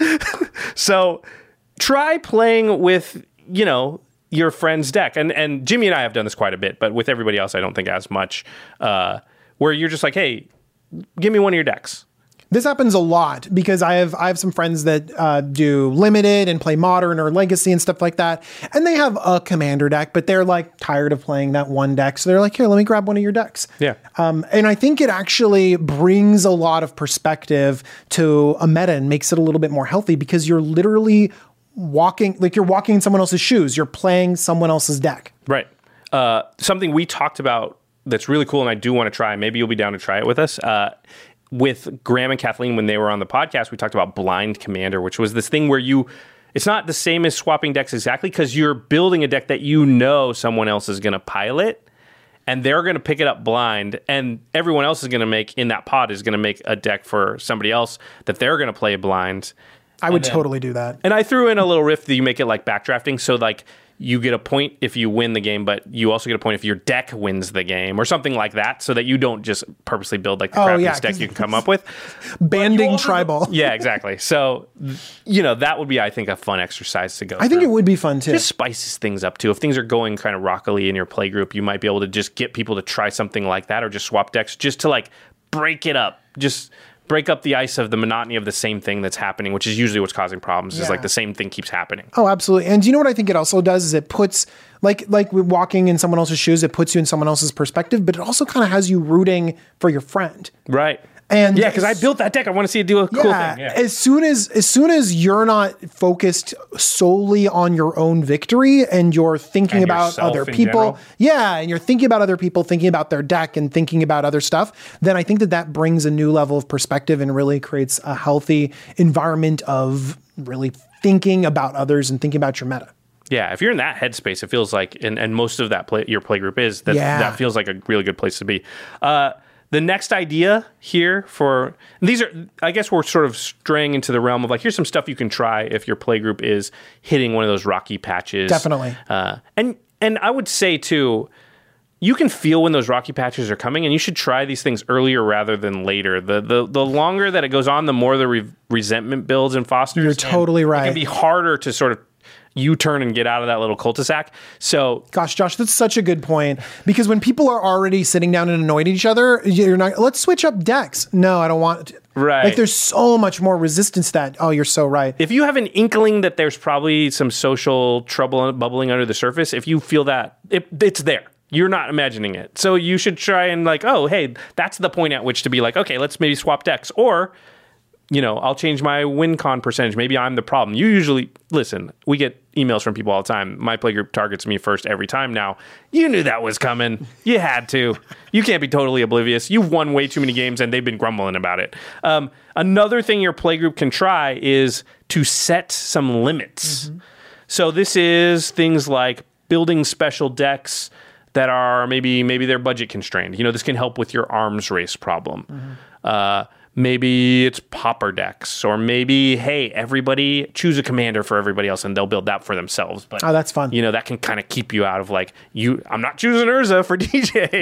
So try playing with you know your friend's deck, and and Jimmy and I have done this quite a bit, but with everybody else, I don't think as much. Uh, where you're just like, hey, give me one of your decks. This happens a lot because I have I have some friends that uh, do limited and play modern or legacy and stuff like that, and they have a commander deck, but they're like tired of playing that one deck, so they're like, here, let me grab one of your decks. Yeah. Um, and I think it actually brings a lot of perspective to a meta and makes it a little bit more healthy because you're literally walking like you're walking in someone else's shoes. You're playing someone else's deck. Right. Uh, something we talked about that's really cool, and I do want to try. Maybe you'll be down to try it with us. Uh, with Graham and Kathleen, when they were on the podcast, we talked about Blind Commander, which was this thing where you, it's not the same as swapping decks exactly, because you're building a deck that you know someone else is going to pilot, and they're going to pick it up blind, and everyone else is going to make, in that pod, is going to make a deck for somebody else that they're going to play blind. I would then, totally do that. And I threw in a little riff that you make it like backdrafting, so like, you get a point if you win the game, but you also get a point if your deck wins the game or something like that, so that you don't just purposely build like the Oh, crappiest yeah, deck you can come up with. Banding tribal. Yeah, exactly. So, you know, that would be, I think, a fun exercise to go I think through. it would be fun too. Just spices things up too. If things are going kind of rockily in your play group, you might be able to just get people to try something like that or just swap decks just to like break it up. Just break up the ice of the monotony of the same thing that's happening, which is usually what's causing problems, Yeah. is like the same thing keeps happening. Oh, absolutely. And do you know what I think it also does is it puts like like with walking in someone else's shoes, it puts you in someone else's perspective, but it also kind of has you rooting for your friend. Right. And yeah, because I built that deck. I want to see it do a yeah, cool thing. Yeah. As soon as as soon as you're not focused solely on your own victory and you're thinking And about yourself other in people, general. yeah, and you're thinking about other people, thinking about their deck and thinking about other stuff, then I think that that brings a new level of perspective and really creates a healthy environment of really thinking about others and thinking about your meta. Yeah, if you're in that headspace, it feels like, and, and most of that play, your play group is, that Yeah. that feels like a really good place to be. Uh, the next idea here for, these are, I guess we're sort of straying into the realm of like, here's some stuff you can try if your play group is hitting one of those rocky patches. Definitely. Uh, and, and I would say too, you can feel when those rocky patches are coming, and you should try these things earlier rather than later. The the, the longer that it goes on, the more the re- resentment builds and fosters. You're and totally right. It can be harder to sort of U-turn and get out of that little cul-de-sac. So, Gosh, Josh, that's such a good point. Because when people are already sitting down and annoyed at each other, you're not, let's switch up decks. No, I don't want to. Right. Like there's so much more resistance to that. Oh, you're so right. if you have an inkling that there's probably some social trouble bubbling under the surface, if you feel that, it, it's there. You're not imagining it. So you should try and like, oh, hey, that's the point at which to be like, okay, let's maybe swap decks. Or, you know, I'll change my win con percentage. Maybe I'm the problem. You usually, listen, we get emails from people all the time. My playgroup targets me first every time now. You knew that was coming. You had to. You can't be totally oblivious. You've won way too many games and they've been grumbling about it. Um, another thing your playgroup can try is to set some limits. Mm-hmm. So this is things like building special decks that are maybe maybe they're budget constrained. You know, this can help with your arms race problem. Mm-hmm. Uh, maybe it's pauper decks, or maybe, hey, everybody choose a commander for everybody else and they'll build that for themselves. But Oh, that's fun. You know, that can kind of keep you out of like, you. I'm not choosing Urza for D J,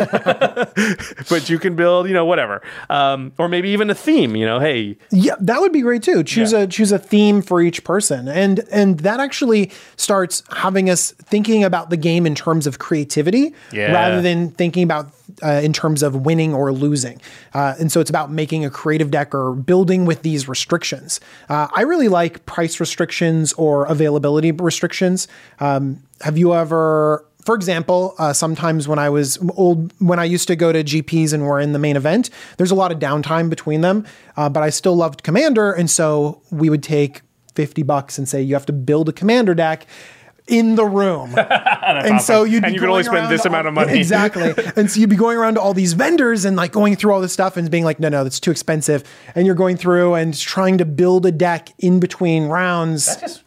but you can build, you know, whatever. Um, or maybe even a theme, you know, hey. Yeah, that would be great too. Choose Yeah. a choose a theme for each person. And and that actually starts having us thinking about the game in terms of creativity Yeah. rather than thinking about uh, in terms of winning or losing. Uh, and so it's about making a creative deck or building with these restrictions. Uh, I really like price restrictions or availability restrictions. Um, have you ever, for example, uh, sometimes when I was old, when I used to go to G Ps and were in the main event, there's a lot of downtime between them, uh, but I still loved Commander. And so we would take fifty bucks and say, you have to build a Commander deck in the room. and so you'd be And you could only going spend around this to amount all- of money. Exactly. And so you'd be going around to all these vendors and like going through all this stuff and being like, no, no, that's too expensive. And you're going through and trying to build a deck in between rounds. That just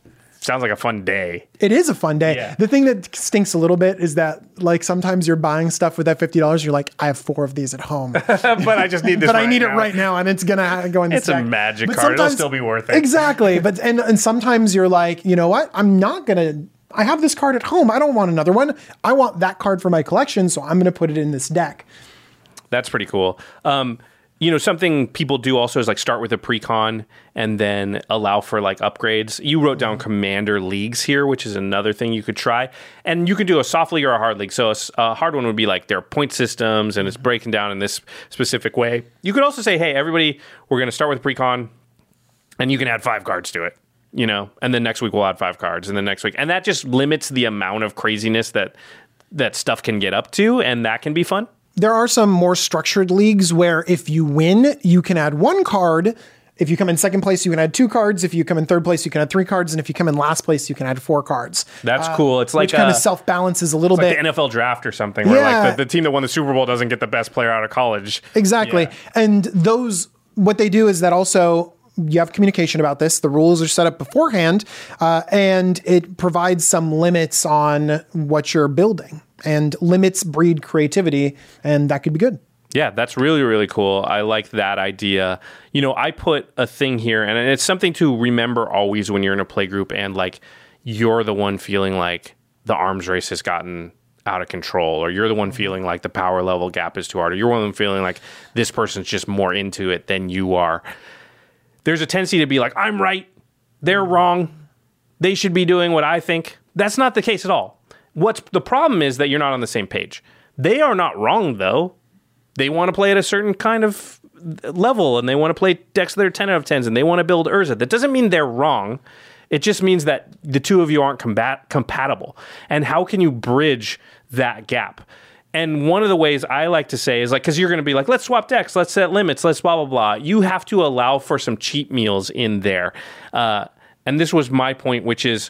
sounds like a fun day. It is a fun day. Yeah. The thing that stinks a little bit is that like sometimes you're buying stuff with that fifty dollars. You're like, I have four of these at home, but I just need this. but right I need now. it right now, and it's gonna go in. This It's a deck. magic But card. It'll sometimes- still be worth it. Exactly. But and and sometimes you're like, you know what? I'm not gonna. I have this card at home. I don't want another one. I want that card for my collection, so I'm gonna put it in this deck. That's pretty cool. Um, you know, something people do also is like start with a pre-con and then allow for like upgrades. You wrote down commander leagues here, which is another thing you could try. And you can do a soft league or a hard league. So a, a hard one would be like their point systems and it's breaking down in this specific way. You could also say, hey, everybody, we're going to start with pre-con and you can add five cards to it, you know, and then next week we'll add five cards and then next week. And that just limits the amount of craziness that that stuff can get up to, and that can be fun. There are some more structured leagues where if you win, you can add one card. If you come in second place, you can add two cards. If you come in third place, you can add three cards. And if you come in last place, you can add four cards. That's uh, cool. It's like which kind a, of self-balances a little it's bit. Like the N F L draft or something, where Yeah. like the, the team that won the Super Bowl doesn't get the best player out of college. Exactly. Yeah. And those, what they do is that also you have communication about this. The rules are set up beforehand, uh, and it provides some limits on what you're building. And limits breed creativity, and that could be good. Yeah, that's really, really cool. I like that idea. You know, I put a thing here, and it's something to remember always when you're in a play group and like you're the one feeling like the arms race has gotten out of control, or you're the one feeling like the power level gap is too hard, or you're one of them feeling like this person's just more into it than you are. There's a tendency to be like, I'm right, they're wrong, they should be doing what I think. That's not the case at all. What's the problem is that you're not on the same page. They are not wrong, though. They want to play at a certain kind of level, and they want to play decks that are ten out of tens, and they want to build Urza. That doesn't mean they're wrong. It just means that the two of you aren't combat- compatible. And how can you bridge that gap? And one of the ways I like to say is like, because you're going to be like, let's swap decks, let's set limits, let's blah, blah, blah. You have to allow for some cheat meals in there. Uh, and this was my point, which is,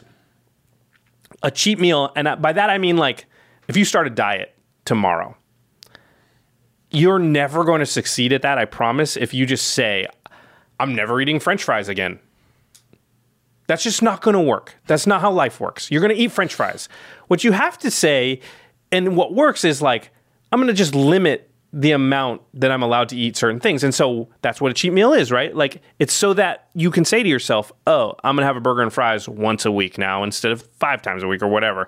a cheat meal, and by that I mean like if you start a diet tomorrow, you're never going to succeed at that, I promise, if you just say, I'm never eating French fries again. That's just not going to work. That's not how life works. You're going to eat French fries. What you have to say, and what works is like, I'm going to just limit the amount that I'm allowed to eat certain things. And so that's what a cheat meal is, right? Like it's so that you can say to yourself, oh, I'm going to have a burger and fries once a week now instead of five times a week or whatever.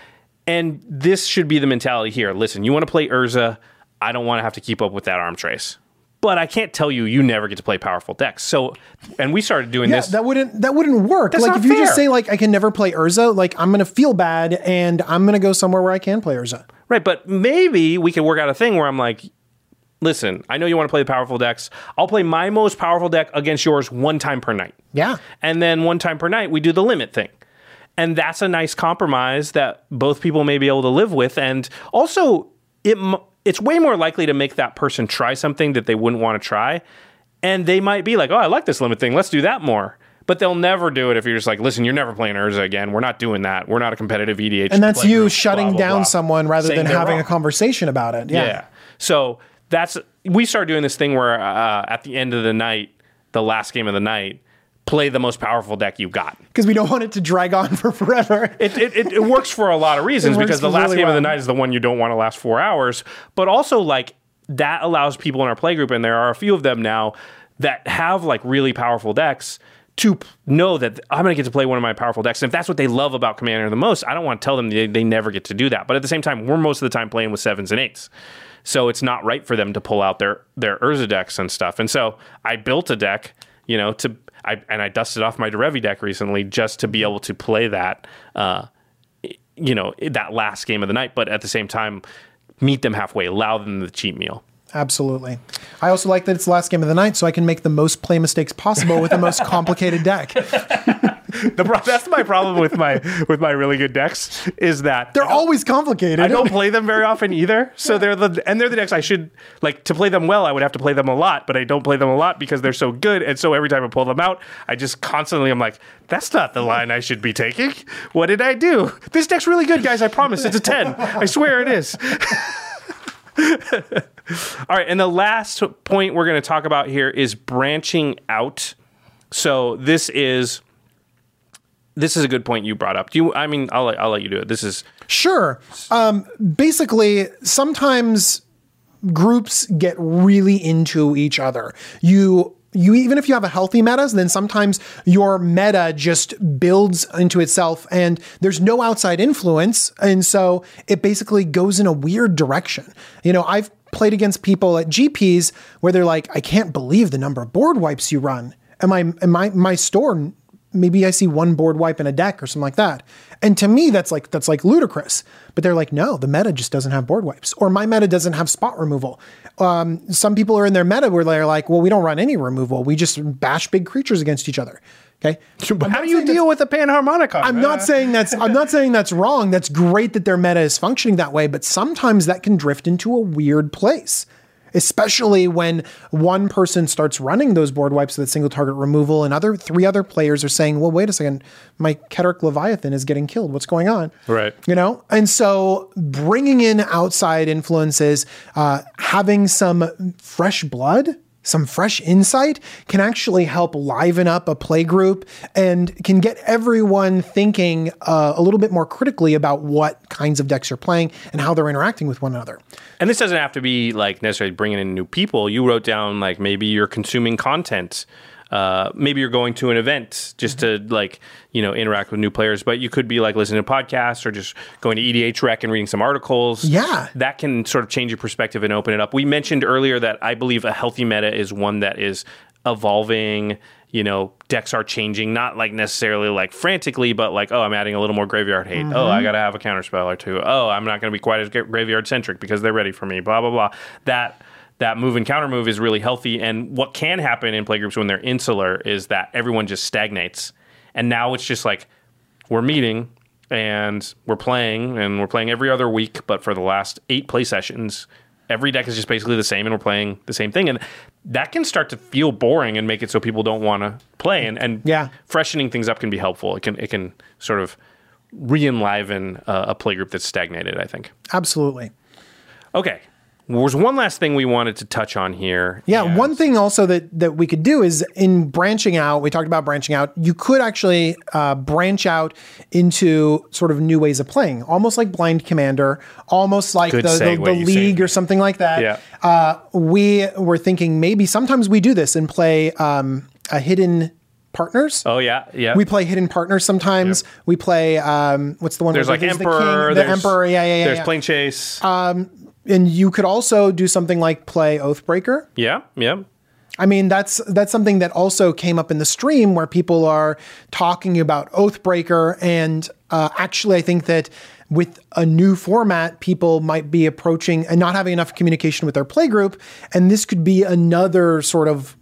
And this should be the mentality here. Listen, you want to play Urza. I don't want to have to keep up with that arms race. But I can't tell you you never get to play powerful decks. So, and we started doing yeah, this. that wouldn't that wouldn't work. That's like not if you just fair. say like I can never play Urza, like I'm gonna feel bad and I'm gonna go somewhere where I can play Urza. Right, but maybe we could work out a thing where I'm like, listen, I know you want to play the powerful decks. I'll play my most powerful deck against yours one time per night. Yeah. And then one time per night, we do the limit thing. And that's a nice compromise that both people may be able to live with. And also, it it's way more likely to make that person try something that they wouldn't want to try. And they might be like, oh, I like this limit thing. Let's do that more. But they'll never do it if you're just like, listen, you're never playing Urza again. We're not doing that. We're not a competitive E D H. And that's play you group, shutting blah, blah, down blah. someone rather Saying than they're having wrong. a conversation about it. Yeah. Yeah. So that's, we started doing this thing where uh, at the end of the night, the last game of the night, play the most powerful deck you got. Because we don't want it to drag on for forever. It, it, it, it works for a lot of reasons It because the works last really game of the well. night is the one you don't want to last four hours. But also, like, that allows people in our playgroup, and there are a few of them now that have, like, really powerful decks to p- know that I'm going to get to play one of my powerful decks. And if that's what they love about Commander the most, I don't want to tell them they, they never get to do that. But at the same time, we're most of the time playing with sevens and eights. So it's not right for them to pull out their, their Urza decks and stuff. And so I built a deck, you know, to... I, and I dusted off my Derevi deck recently just to be able to play that, uh, you know, that last game of the night. But at the same time, meet them halfway, allow them the cheat meal. Absolutely. I also like that it's the last game of the night, so I can make the most play mistakes possible with the most complicated deck. The pro- that's my problem with my with my really good decks is that They're always complicated. I don't play them very often either. So they're the and they're the decks I should like to play them well. I would have to play them a lot, but I don't play them a lot because they're so good. And so every time I pull them out, I just constantly I'm like, that's not the line I should be taking. What did I do? This deck's really good, guys. I promise. It's a ten. I swear it is. All right, and the last point we're going to talk about here is branching out. So this is this is a good point you brought up. Do you? I mean, I'll let, I'll let you do it. This is Sure. Um, basically, sometimes groups get really into each other. You you even if you have a healthy meta, then sometimes your meta just builds into itself and there's no outside influence. And so it basically goes in a weird direction. You know, I've played against people at G Ps where they're like, I can't believe the number of board wipes you run. And my, and my, my store, maybe I see one board wipe in a deck or something like that. And to me, that's like, that's like ludicrous. But they're like, no, the meta just doesn't have board wipes, or my meta doesn't have spot removal. Um, some people are in their meta where they're like, well, we don't run any removal. We just bash big creatures against each other. Okay. How do you deal with a panharmonica? I'm not saying that's, I'm not saying that's wrong. That's great that their meta is functioning that way, but sometimes that can drift into a weird place. Especially when one person starts running those board wipes with single target removal and other three other players are saying, well, wait a second, my Keteric Leviathan is getting killed. What's going on? Right. You know? And so bringing in outside influences, uh, having some fresh blood, some fresh insight can actually help liven up a play group and can get everyone thinking uh, a little bit more critically about what kinds of decks you're playing and how they're interacting with one another. And this doesn't have to be like necessarily bringing in new people. You wrote down like maybe you're consuming content. Uh, maybe you're going to an event just mm-hmm. to like, you know, interact with new players, but you could be like listening to podcasts or just going to E D H Rec and reading some articles. Yeah. That can sort of change your perspective and open it up. We mentioned earlier that I believe a healthy meta is one that is evolving. You know, decks are changing, not like necessarily like frantically, but like, oh, I'm adding a little more graveyard hate. Mm-hmm. Oh, I got to have a counterspell or two. Oh, I'm not going to be quite as graveyard centric because they're ready for me, blah, blah, blah. That that move and counter move is really healthy. And what can happen in playgroups when they're insular is that everyone just stagnates. And now it's just like, we're meeting and we're playing and we're playing every other week. But for the last eight play sessions, every deck is just basically the same and we're playing the same thing. And that can start to feel boring and make it so people don't want to play. And, and yeah. freshening things up can be helpful. It can, it can sort of re-enliven uh, a playgroup that's stagnated, I think. Absolutely. Okay. There was one last thing we wanted to touch on here. Yeah, and one thing also that that we could do is in branching out, we talked about branching out, you could actually uh, branch out into sort of new ways of playing, almost like Blind Commander, almost like the, the, the League or something like that. Yeah. Uh, we were thinking maybe sometimes we do this and play um, a hidden partners. Oh yeah, yeah. We play hidden partners sometimes. Yep. We play um, what's the one? There's like Emperor. The, king, the Emperor. Yeah, yeah, yeah. There's yeah. Plane Chase. Um, and you could also do something like play Oathbreaker. Yeah, yeah. I mean, that's that's something that also came up in the stream where people are talking about Oathbreaker, and uh, actually, I think that with a new format, people might be approaching and not having enough communication with their playgroup, and this could be another sort of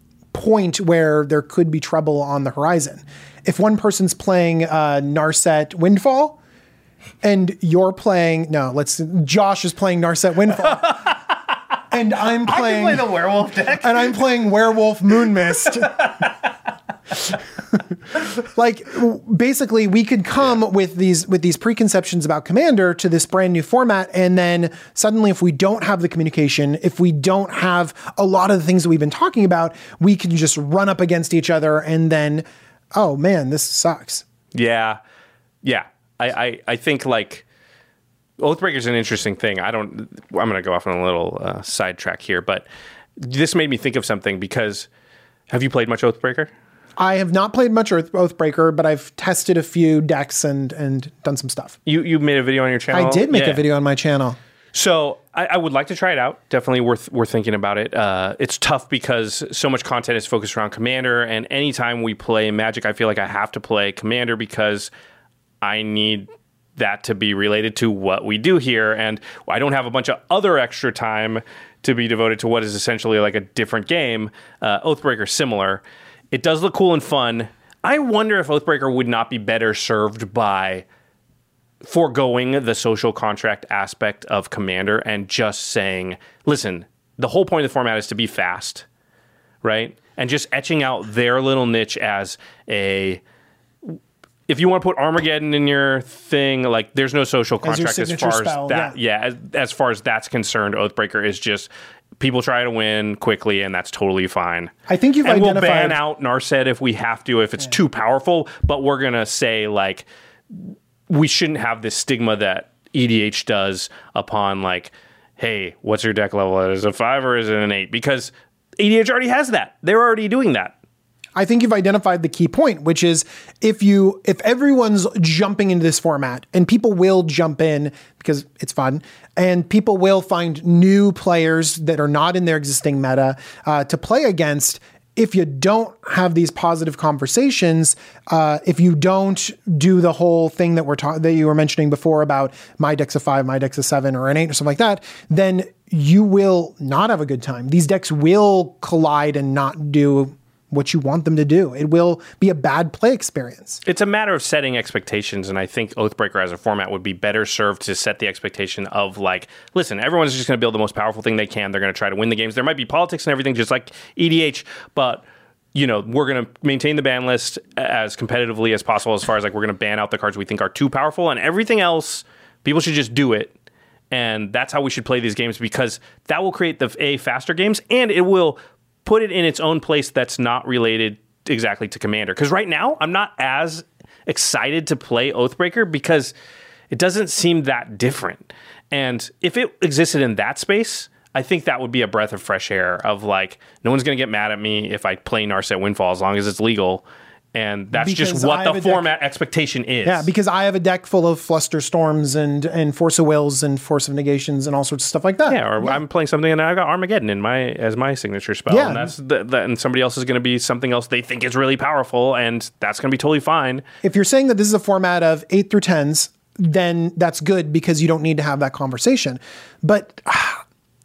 point where there could be trouble on the horizon. If one person's playing uh, Narset Windfall, and you're playing no, let's Josh is playing Narset Windfall. And I'm playing I can play the werewolf deck. And I'm playing Werewolf Moonmist. Like basically we could come yeah. with these with these preconceptions about Commander to this brand new format, and then suddenly if we don't have the communication, if we don't have a lot of the things that we've been talking about, we can just run up against each other and then, oh man, this sucks. Yeah. Yeah. I, I, I think like Oathbreaker is an interesting thing. I don't, I'm going to go off on a little uh, sidetrack here, but this made me think of something because have you played much Oathbreaker? I have not played much Oathbreaker, but I've tested a few decks and, and done some stuff. You, you made a video on your channel? I did make yeah. a video on my channel. So I, I would like to try it out. Definitely worth worth thinking about it. Uh, it's tough because so much content is focused around Commander, and anytime we play Magic, I feel like I have to play Commander because I need that to be related to what we do here. And I don't have a bunch of other extra time to be devoted to what is essentially like a different game. Uh, Oathbreaker, similar. It does look cool and fun. I wonder if Oathbreaker would not be better served by foregoing the social contract aspect of Commander and just saying, listen, the whole point of the format is to be fast, right? And just etching out their little niche as a... If you want to put Armageddon in your thing, like there's no social contract as, as far spell, as that. Yeah, yeah as, as far as that's concerned, Oathbreaker is just people try to win quickly, and that's totally fine. I think you've and identified... we'll ban out Narset if we have to, if it's yeah. too powerful, but we're going to say, like, we shouldn't have this stigma that E D H does upon, like, hey, what's your deck level? Is it a five or is it an eight? Because E D H already has that. They're already doing that. I think you've identified the key point, which is if you if everyone's jumping into this format, and people will jump in because it's fun, and people will find new players that are not in their existing meta uh, to play against. If you don't have these positive conversations, uh, if you don't do the whole thing that we're talking that you were mentioning before about my deck's a five, my deck's a seven, or an eight, or something like that, then you will not have a good time. These decks will collide and not do what you want them to do. It will be a bad play experience. It's a matter of setting expectations, and I think Oathbreaker as a format would be better served to set the expectation of, like, listen, everyone's just going to build the most powerful thing they can. They're going to try to win the games. There might be politics and everything, just like E D H, but, you know, we're going to maintain the ban list as competitively as possible as far as, like, we're going to ban out the cards we think are too powerful, and everything else, people should just do it. And that's how we should play these games, because that will create the A, faster games, and it will put it in its own place that's not related exactly to Commander. Because right now, I'm not as excited to play Oathbreaker because it doesn't seem that different. And if it existed in that space, I think that would be a breath of fresh air of, like, no one's going to get mad at me if I play Narset Windfall as long as it's legal. And that's because just what the format deck, expectation is. Yeah, because I have a deck full of Fluster Storms and, and Force of Wills and Force of Negations and all sorts of stuff like that. Yeah, or yeah. I'm playing something and I got Armageddon in my as my signature spell. Yeah. And that's the, the, and somebody else is going to be something else they think is really powerful, and that's going to be totally fine. If you're saying that this is a format of eight through tens, then that's good because you don't need to have that conversation. But ah,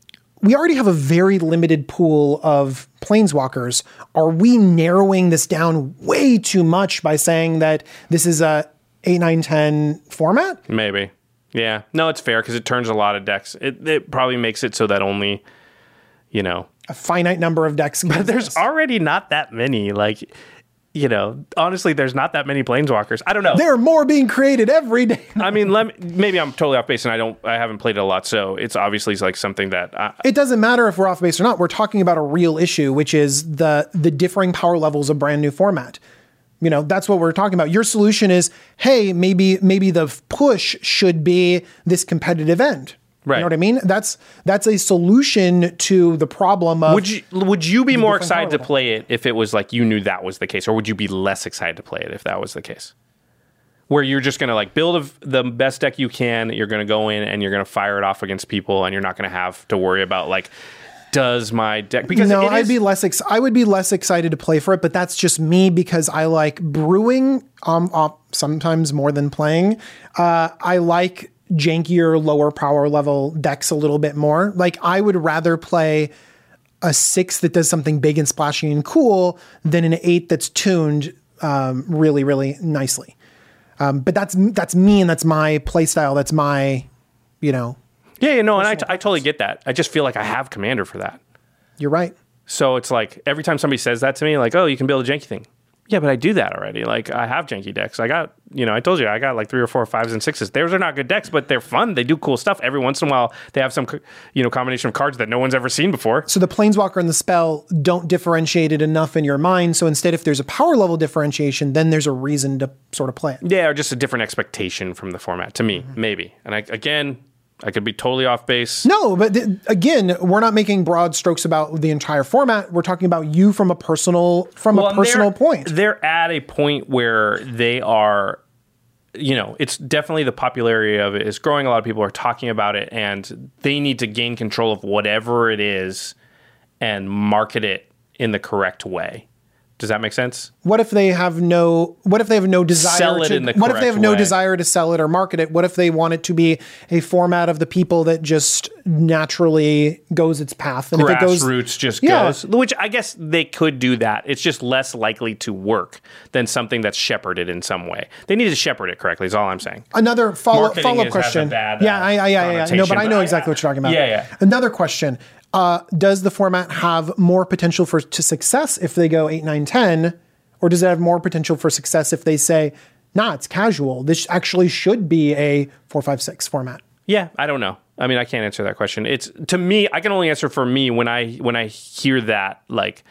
we already have a very limited pool of Planeswalkers. Are we narrowing this down way too much by saying that this is a eight, nine, ten format? Maybe. Yeah. No, it's fair because it turns a lot of decks. It, it probably makes it so that only, you know, a finite number of decks. But there's this. already not that many. Like, you know, honestly, there's not that many Planeswalkers. I don't know. There are more being created every day. I mean, let me, maybe I'm totally off base and I don't, I haven't played it a lot. So it's obviously like something that I, it doesn't matter if we're off base or not. We're talking about a real issue, which is the, the differing power levels of brand new format. You know, that's what we're talking about. Your solution is, hey, maybe, maybe the push should be this competitive end. Right. You know what I mean? That's that's a solution to the problem of... Would you, would you be more excited to play it if it was like you knew that was the case? Or would you be less excited to play it if that was the case? Where you're just going to like build a, the best deck you can, you're going to go in and you're going to fire it off against people, and you're not going to have to worry about like, does my deck... Because no, it is, I'd be less ex- I would be less excited to play for it, but that's just me because I like brewing um, uh, sometimes more than playing. Uh, I like... jankier, lower power level decks a little bit more. Like I would rather play a six that does something big and splashy and cool than an eight that's tuned um, really, really nicely. Um, but that's that's me and that's my play style. That's my, you know. Yeah, you know, and I, t- I totally get that. I just feel like I have Commander for that. You're right. So it's like every time somebody says that to me, like, oh, you can build a janky thing. Yeah, but I do that already. Like, I have janky decks. I got, you know, I told you, I got like three or four fives and sixes. Those are not good decks, but they're fun. They do cool stuff. Every once in a while, they have some, you know, combination of cards that no one's ever seen before. So the Planeswalker and the spell don't differentiate it enough in your mind. So instead, if there's a power level differentiation, then there's a reason to sort of play it. Yeah, or just a different expectation from the format, to me, mm-hmm. maybe. And I, again... I could be totally off base. No, but th- again, we're not making broad strokes about the entire format. We're talking about you from a personal from well, a personal they're, point. They're at a point where they are, you know, it's definitely the popularity of it is growing. A lot of people are talking about it, and they need to gain control of whatever it is and market it in the correct way. Does that make sense? What if they have no? What if they have no desire sell it to? In the what if they have no way. desire to sell it or market it? What if they want it to be a format of the people that just naturally goes its path? And Grassroots if it goes, roots just yeah. goes, which I guess they could do that. It's just less likely to work than something that's shepherded in some way. They need to shepherd it correctly. Is all I'm saying. Another follow Marketing follow up is, question. Bad, yeah, uh, I, I, yeah, yeah, yeah. No, but I know exactly what you're talking about. Yeah, yeah. Another question. Uh, does the format have more potential for to success if they go eight, nine, ten? Or does it have more potential for success if they say, nah, it's casual. This actually should be a four, five, six format? Yeah, I don't know. I mean, I can't answer that question. It's to me, I can only answer for me when I when I hear that, like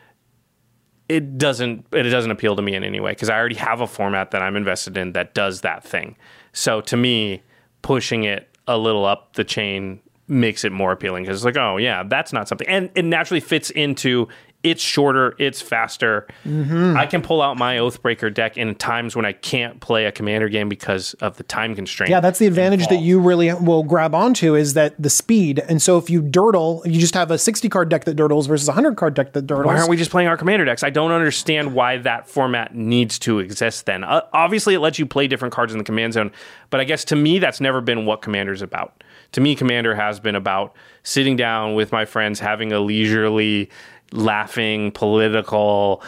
it doesn't it doesn't appeal to me in any way because I already have a format that I'm invested in that does that thing. So to me, pushing it a little up the chain makes it more appealing because it's like, oh yeah, that's not something, and it naturally fits into. It's shorter, it's faster. Mm-hmm. I can pull out my Oathbreaker deck in times when I can't play a Commander game because of the time constraint. Yeah, that's the advantage involved. that you really will grab onto is that the speed. And so if you dirtle, you just have a sixty card deck that dirtles versus a one hundred card deck that dirtles. Why aren't we just playing our Commander decks? I don't understand why that format needs to exist then. Uh, obviously, it lets you play different cards in the command zone, but I guess to me, that's never been what Commander's about. To me, Commander has been about sitting down with my friends, having a leisurely, laughing, political,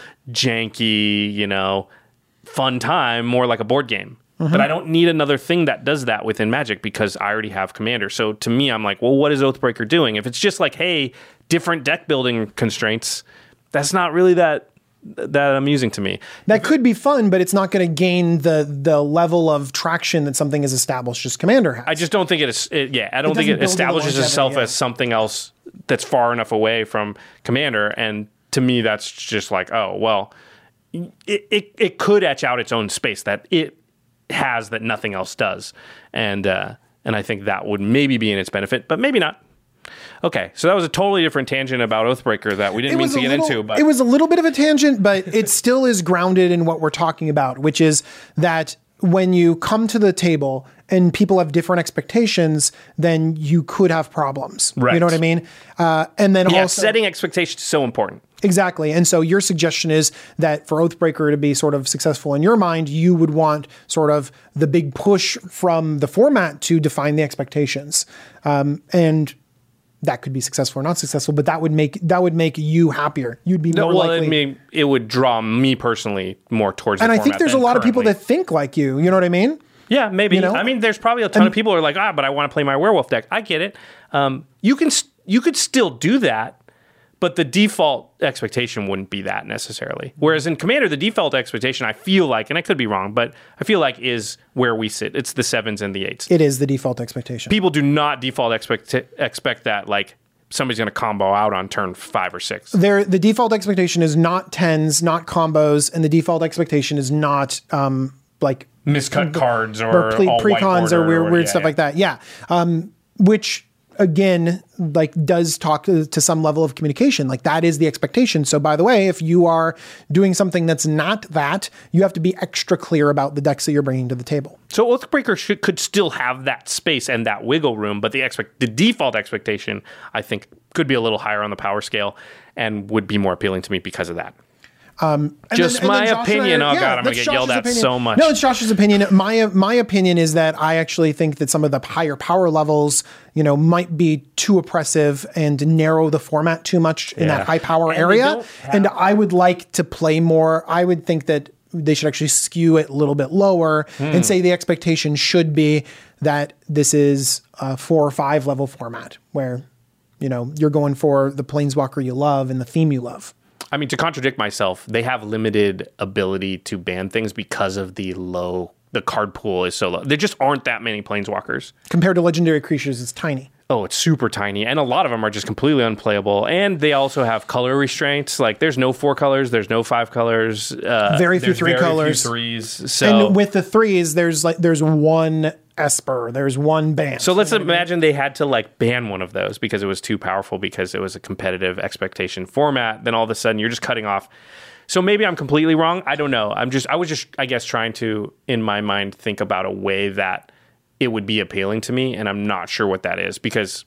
janky, you know, fun time, more like a board game. Mm-hmm. But I don't need another thing that does that within Magic because I already have Commander. So to me, I'm like, well, what is Oathbreaker doing? If it's just like, hey, different deck building constraints, that's not really that that amusing to me. That could be fun, but it's not going to gain the the level of traction that something as established as Commander has. I just don't think it is. It, yeah, I don't it think it establishes itself yeah. as something else that's far enough away from Commander. And to me, that's just like, oh, well, it, it, it could etch out its own space that it has that nothing else does. And, uh, and I think that would maybe be in its benefit, but maybe not. Okay, so that was a totally different tangent about Oathbreaker that we didn't mean to get little, into. But it was a little bit of a tangent, but it still is grounded in what we're talking about, which is that when you come to the table and people have different expectations, then you could have problems. Right. You know what I mean? Uh, and then yeah, also setting expectations is so important. Exactly. And so your suggestion is that for Oathbreaker to be sort of successful in your mind, you would want sort of the big push from the format to define the expectations. Um, and that could be successful or not successful, but that would make that would make you happier. You'd be no, more well, likely. I mean, it would draw me personally more towards. And the I think there's a lot currently. of people that think like you. You know what I mean? Yeah, maybe. You know? I mean, there's probably a ton and, of people who are like, ah, but I want to play my werewolf deck. I get it. Um, you can you could still do that, but the default expectation wouldn't be that necessarily. Whereas in Commander, the default expectation, I feel like, and I could be wrong, but I feel like is where we sit. It's the sevens and the eights. It is the default expectation. People do not default expect expect that like. Somebody's going to combo out on turn five or six. There, the default expectation is not tens, not combos, and the default expectation is not um, like miscut cards or, or pre- precons or weird, or, weird yeah, stuff yeah. like that. Yeah, um, which again, like does talk to, to some level of communication. Like that is the expectation. So by the way, if you are doing something that's not that, you have to be extra clear about the decks that you're bringing to the table. So Oathbreaker should, could still have that space and that wiggle room, but the expect the default expectation, I think, could be a little higher on the power scale and would be more appealing to me because of that. Um, Just then, my opinion. Are, oh, yeah, God, I'm going to get Josh's yelled at opinion. so much. No, it's Josh's opinion. My my opinion is that I actually think that some of the higher power levels, you know, might be too oppressive and narrow the format too much in Yeah. that high power And area. And I would like to play more. I would think that they should actually skew it a little bit lower Hmm. and say the expectation should be that this is a four or five level format where, you know, you're going for the planeswalker you love and the theme you love. I mean, to contradict myself, they have limited ability to ban things because of the low, the card pool is so low. There just aren't that many planeswalkers. Compared to legendary creatures, it's tiny. Oh, it's super tiny. And a lot of them are just completely unplayable. And they also have color restraints. Like there's no four colors, there's no five colors. Uh, very few three very colors. Few threes. So, and with the threes, there's like there's one Esper, there's one ban. So let's imagine they had to like ban one of those because it was too powerful because it was a competitive expectation format. Then all of a sudden you're just cutting off. So maybe I'm completely wrong. I don't know. I'm just, I was just, I guess, trying to, in my mind, think about a way that it would be appealing to me. And I'm not sure what that is because,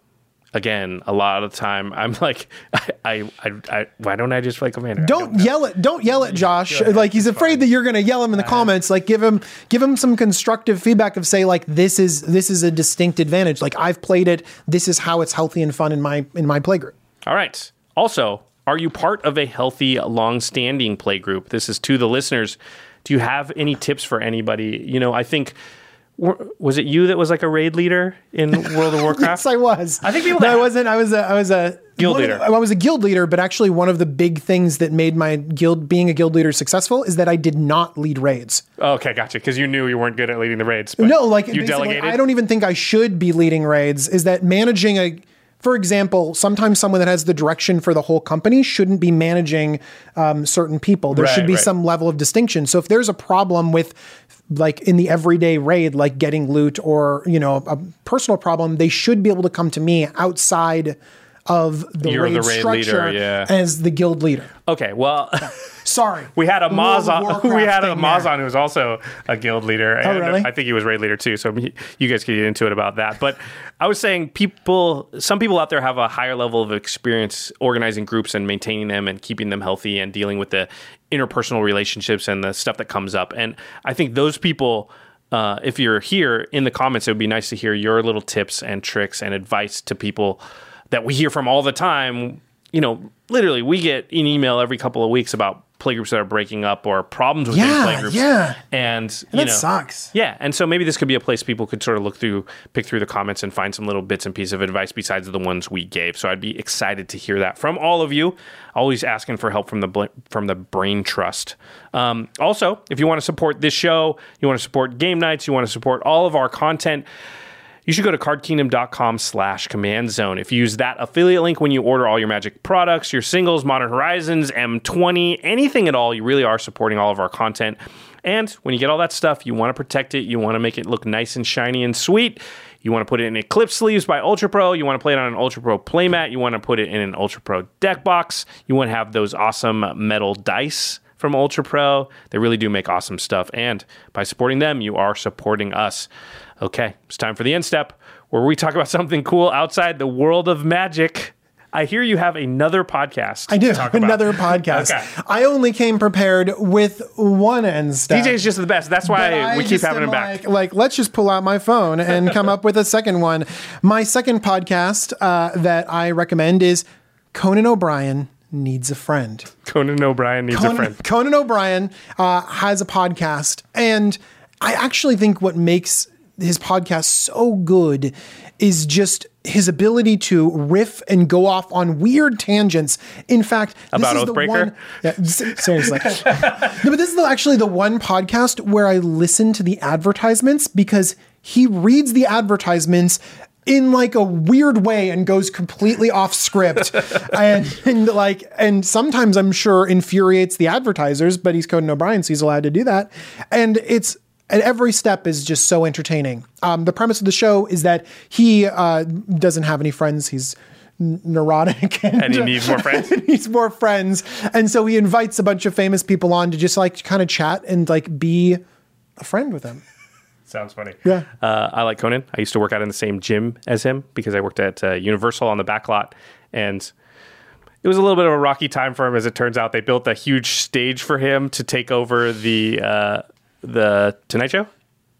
again, a lot of the time I'm like, I, I, I, I why don't I just play Commander? Don't, don't yell at, don't yell at Josh. Like he's afraid that you're going to yell him in the comments. Like give him, give him some constructive feedback of say like, this is, this is a distinct advantage. Like I've played it. This is how it's healthy and fun in my, in my play group. All right. Also, are you part of a healthy, long-standing play group? This is to the listeners. Do you have any tips for anybody? You know, I think, was it you that was like a raid leader in World of Warcraft? Yes, I was. I think people. No, that I wasn't. I was a. I was a. Guild one of leader. the- I was a guild leader, but actually one of the big things that made my guild being a guild leader successful is that I did not lead raids. Okay, gotcha. Because you knew you weren't good at leading the raids. But No, like you basically, delegated. I don't even think I should be leading raids. Is that managing a, for example, sometimes someone that has the direction for the whole company shouldn't be managing um, certain people. There Right, should be right. some level of distinction. So if there's a problem with, like in the everyday raid, like getting loot or you know a personal problem, they should be able to come to me outside of the You're raid the raid structure leader, yeah. as the guild leader. Okay, well, Sorry, we had a World Maz of on. Warcraft We had a thing Maz there. on who was also a guild leader. Oh, and really? I think he was raid leader too. So he- you guys could get into it about that. But I was saying, people, some people out there have a higher level of experience organizing groups and maintaining them and keeping them healthy and dealing with the interpersonal relationships and the stuff that comes up. And I think those people. Uh, if you're here in the comments, it would be nice to hear your little tips and tricks and advice to people that we hear from all the time. You know, literally, we get an email every couple of weeks about playgroups that are breaking up or problems within Yeah, playgroups. yeah. And, you that know, sucks. Yeah. And so maybe this could be a place people could sort of look through, pick through the comments and find some little bits and pieces of advice besides the ones we gave. So I'd be excited to hear that from all of you. Always asking for help from the bl- from the Brain Trust. Um, also, if you want to support this show, you want to support game nights, you want to support all of our content, you should go to cardkingdom.com slash command zone. If you use that affiliate link when you order all your Magic products, your singles, Modern Horizons, M twenty, anything at all, you really are supporting all of our content. And when you get all that stuff, you want to protect it. You want to make it look nice and shiny and sweet. You want to put it in Eclipse sleeves by Ultra Pro. You want to play it on an Ultra Pro playmat. You want to put it in an Ultra Pro deck box. You want to have those awesome metal dice from Ultra Pro. They really do make awesome stuff. And by supporting them, you are supporting us. Okay, it's time for the end step, where we talk about something cool outside the world of Magic. I hear you have another podcast. I do to talk about. another podcast. Okay. I only came prepared with one end step. D J's just the best. That's But why I we keep just having am him back. like, like, let's just pull out my phone and come up with a second one. My second podcast uh, that I recommend is Conan O'Brien Needs a Friend. Conan O'Brien needs Conan, a friend. Conan O'Brien uh, has a podcast, and I actually think what makes his podcast so good is just his ability to riff and go off on weird tangents. In fact, this About is the Oathbreaker? one. Yeah, s- seriously. No, but this is the, actually the one podcast where I listen to the advertisements because he reads the advertisements in like a weird way and goes completely off script and, and like and sometimes I'm sure infuriates the advertisers, but he's Conan O'Brien, so he's allowed to do that. And it's and every step is just so entertaining. Um, the premise of the show is that he uh, doesn't have any friends. He's n- neurotic and, And he needs more friends. he needs more friends. And so he invites a bunch of famous people on to just like kind of chat and like be a friend with him. Sounds funny. Yeah. Uh, I like Conan. I used to work out in the same gym as him because I worked at uh, Universal on the back lot. And it was a little bit of a rocky time for him, as it turns out. They built a huge stage for him to take over the uh, the Tonight Show.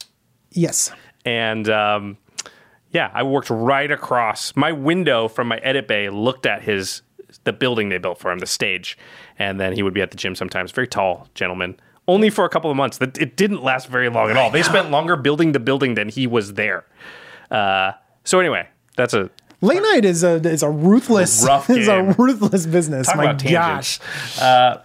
Yes. And um, yeah, I worked right across. My window from my edit bay looked at his the building they built for him, the stage. And then he would be at the gym sometimes. Very tall gentleman. Only for a couple of months. That it didn't last very long at all. They spent longer building the building than he was there. Uh, so anyway, that's a Late night is a is a ruthless Rough is a game. ruthless business. Talk My about gosh. tangents. Uh,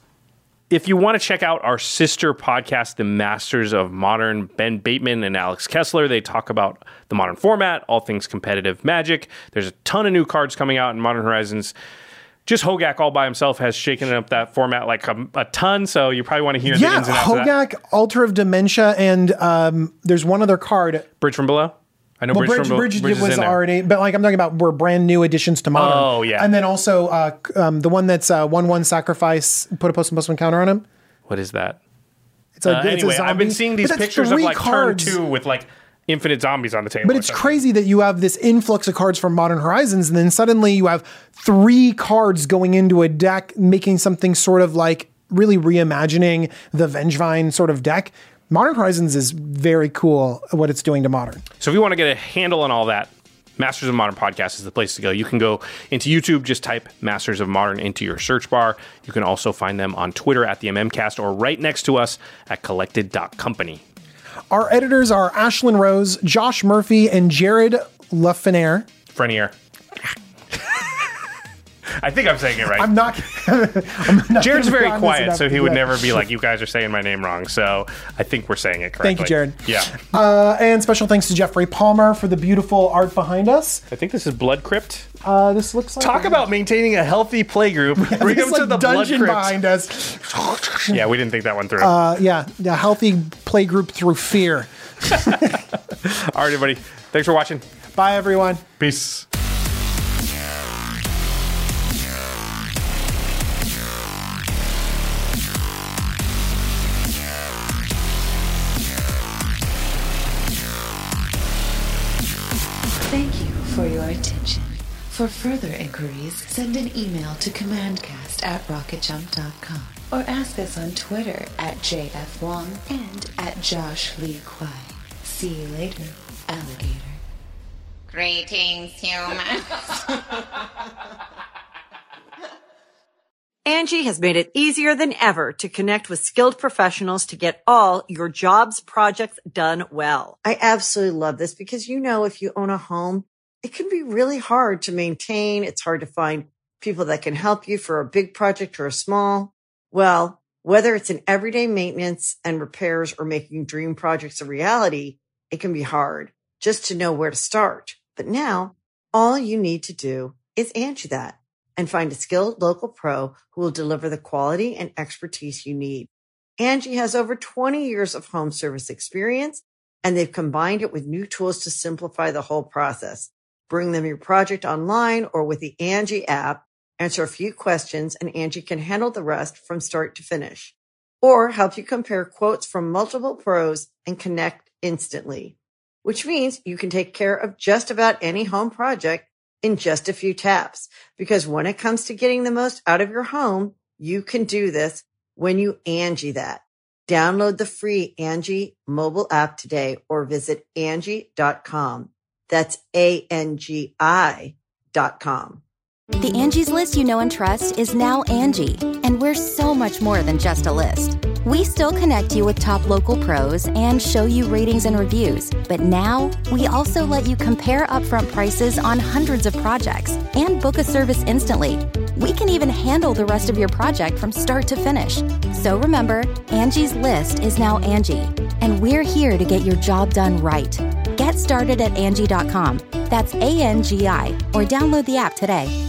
if you want to check out our sister podcast, The Masters of Modern, Ben Bateman and Alex Kessler, they talk about the modern format, all things competitive Magic. There's a ton of new cards coming out in Modern Horizons. Just Hogak all by himself has shaken up that format like a, a ton, so you probably want to hear the Yeah, ins and outs of that. Hogak, Altar of Dementia, and um, there's one other card. Bridge from Below? I know Well, Bridge, Bridge, from Below Bridge, Bridge is was in there. already, but like I'm talking about were brand new additions to Modern. Oh, yeah. And then also uh, um, the one that's uh, one one sacrifice, put a post and post one counter on him. What is that? It's a, Uh, it's a anyway, I've been zombie. seeing But these that's pictures of three like cards. turn two with like infinite zombies on the table. But or it's something. crazy that you have this influx of cards from Modern Horizons, and then suddenly you have three cards going into a deck, making something sort of like really reimagining the Vengevine sort of deck. Modern Horizons is very cool what it's doing to Modern. So if you want to get a handle on all that, Masters of Modern podcast is the place to go. You can go into YouTube, just type Masters of Modern into your search bar. You can also find them on Twitter at the MMcast or right next to us at collected dot company. Our editors are Ashlyn Rose, Josh Murphy, and Jared LaFenaire. Frenier. I think I'm saying it right. I'm not. I'm not Jared's very honest quiet, enough so to he do would that. never be like, you guys are saying my name wrong. So I think we're saying it correctly. Thank you, Jared. Yeah. Uh, and special thanks to Jeffrey Palmer for the beautiful art behind us. I think this is Blood Crypt. Uh, this looks like Talk a, about maintaining a healthy playgroup. yeah, Bring this them to like the Blood dungeon Crypt. behind us. Yeah, we didn't think that one through. Uh, yeah, a healthy playgroup through fear. All right, everybody. Thanks for watching. Bye, everyone. Peace. Thank you for your attention. For further inquiries, send an email to commandcast at rocket jump dot com or ask us on Twitter at J F Wong and at Josh Lee Kwai. See you later, alligator. Greetings, humans. Angie has made it easier than ever to connect with skilled professionals to get all your jobs projects done well. I absolutely love this because, you know, if you own a home, it can be really hard to maintain. It's hard to find people that can help you for a big project or a small. Well, whether it's in everyday maintenance and repairs or making dream projects a reality, it can be hard just to know where to start. But now all you need to do is Angie that and find a skilled local pro who will deliver the quality and expertise you need. Angie has over twenty years of home service experience, and they've combined it with new tools to simplify the whole process. Bring them your project online or with the Angie app, answer a few questions, and Angie can handle the rest from start to finish. Or help you compare quotes from multiple pros and connect instantly, which means you can take care of just about any home project in just a few taps. Because when it comes to getting the most out of your home, you can do this when you Angie that. Download the free Angie mobile app today or visit Angie dot com. That's A N G I dot com. The Angie's List you know and trust is now Angie, and we're so much more than just a list. We still connect you with top local pros and show you ratings and reviews, but now we also let you compare upfront prices on hundreds of projects and book a service instantly. We can even handle the rest of your project from start to finish. So remember, Angie's List is now Angie, and we're here to get your job done right. Get started at Angie dot com. That's A N G I, or download the app today.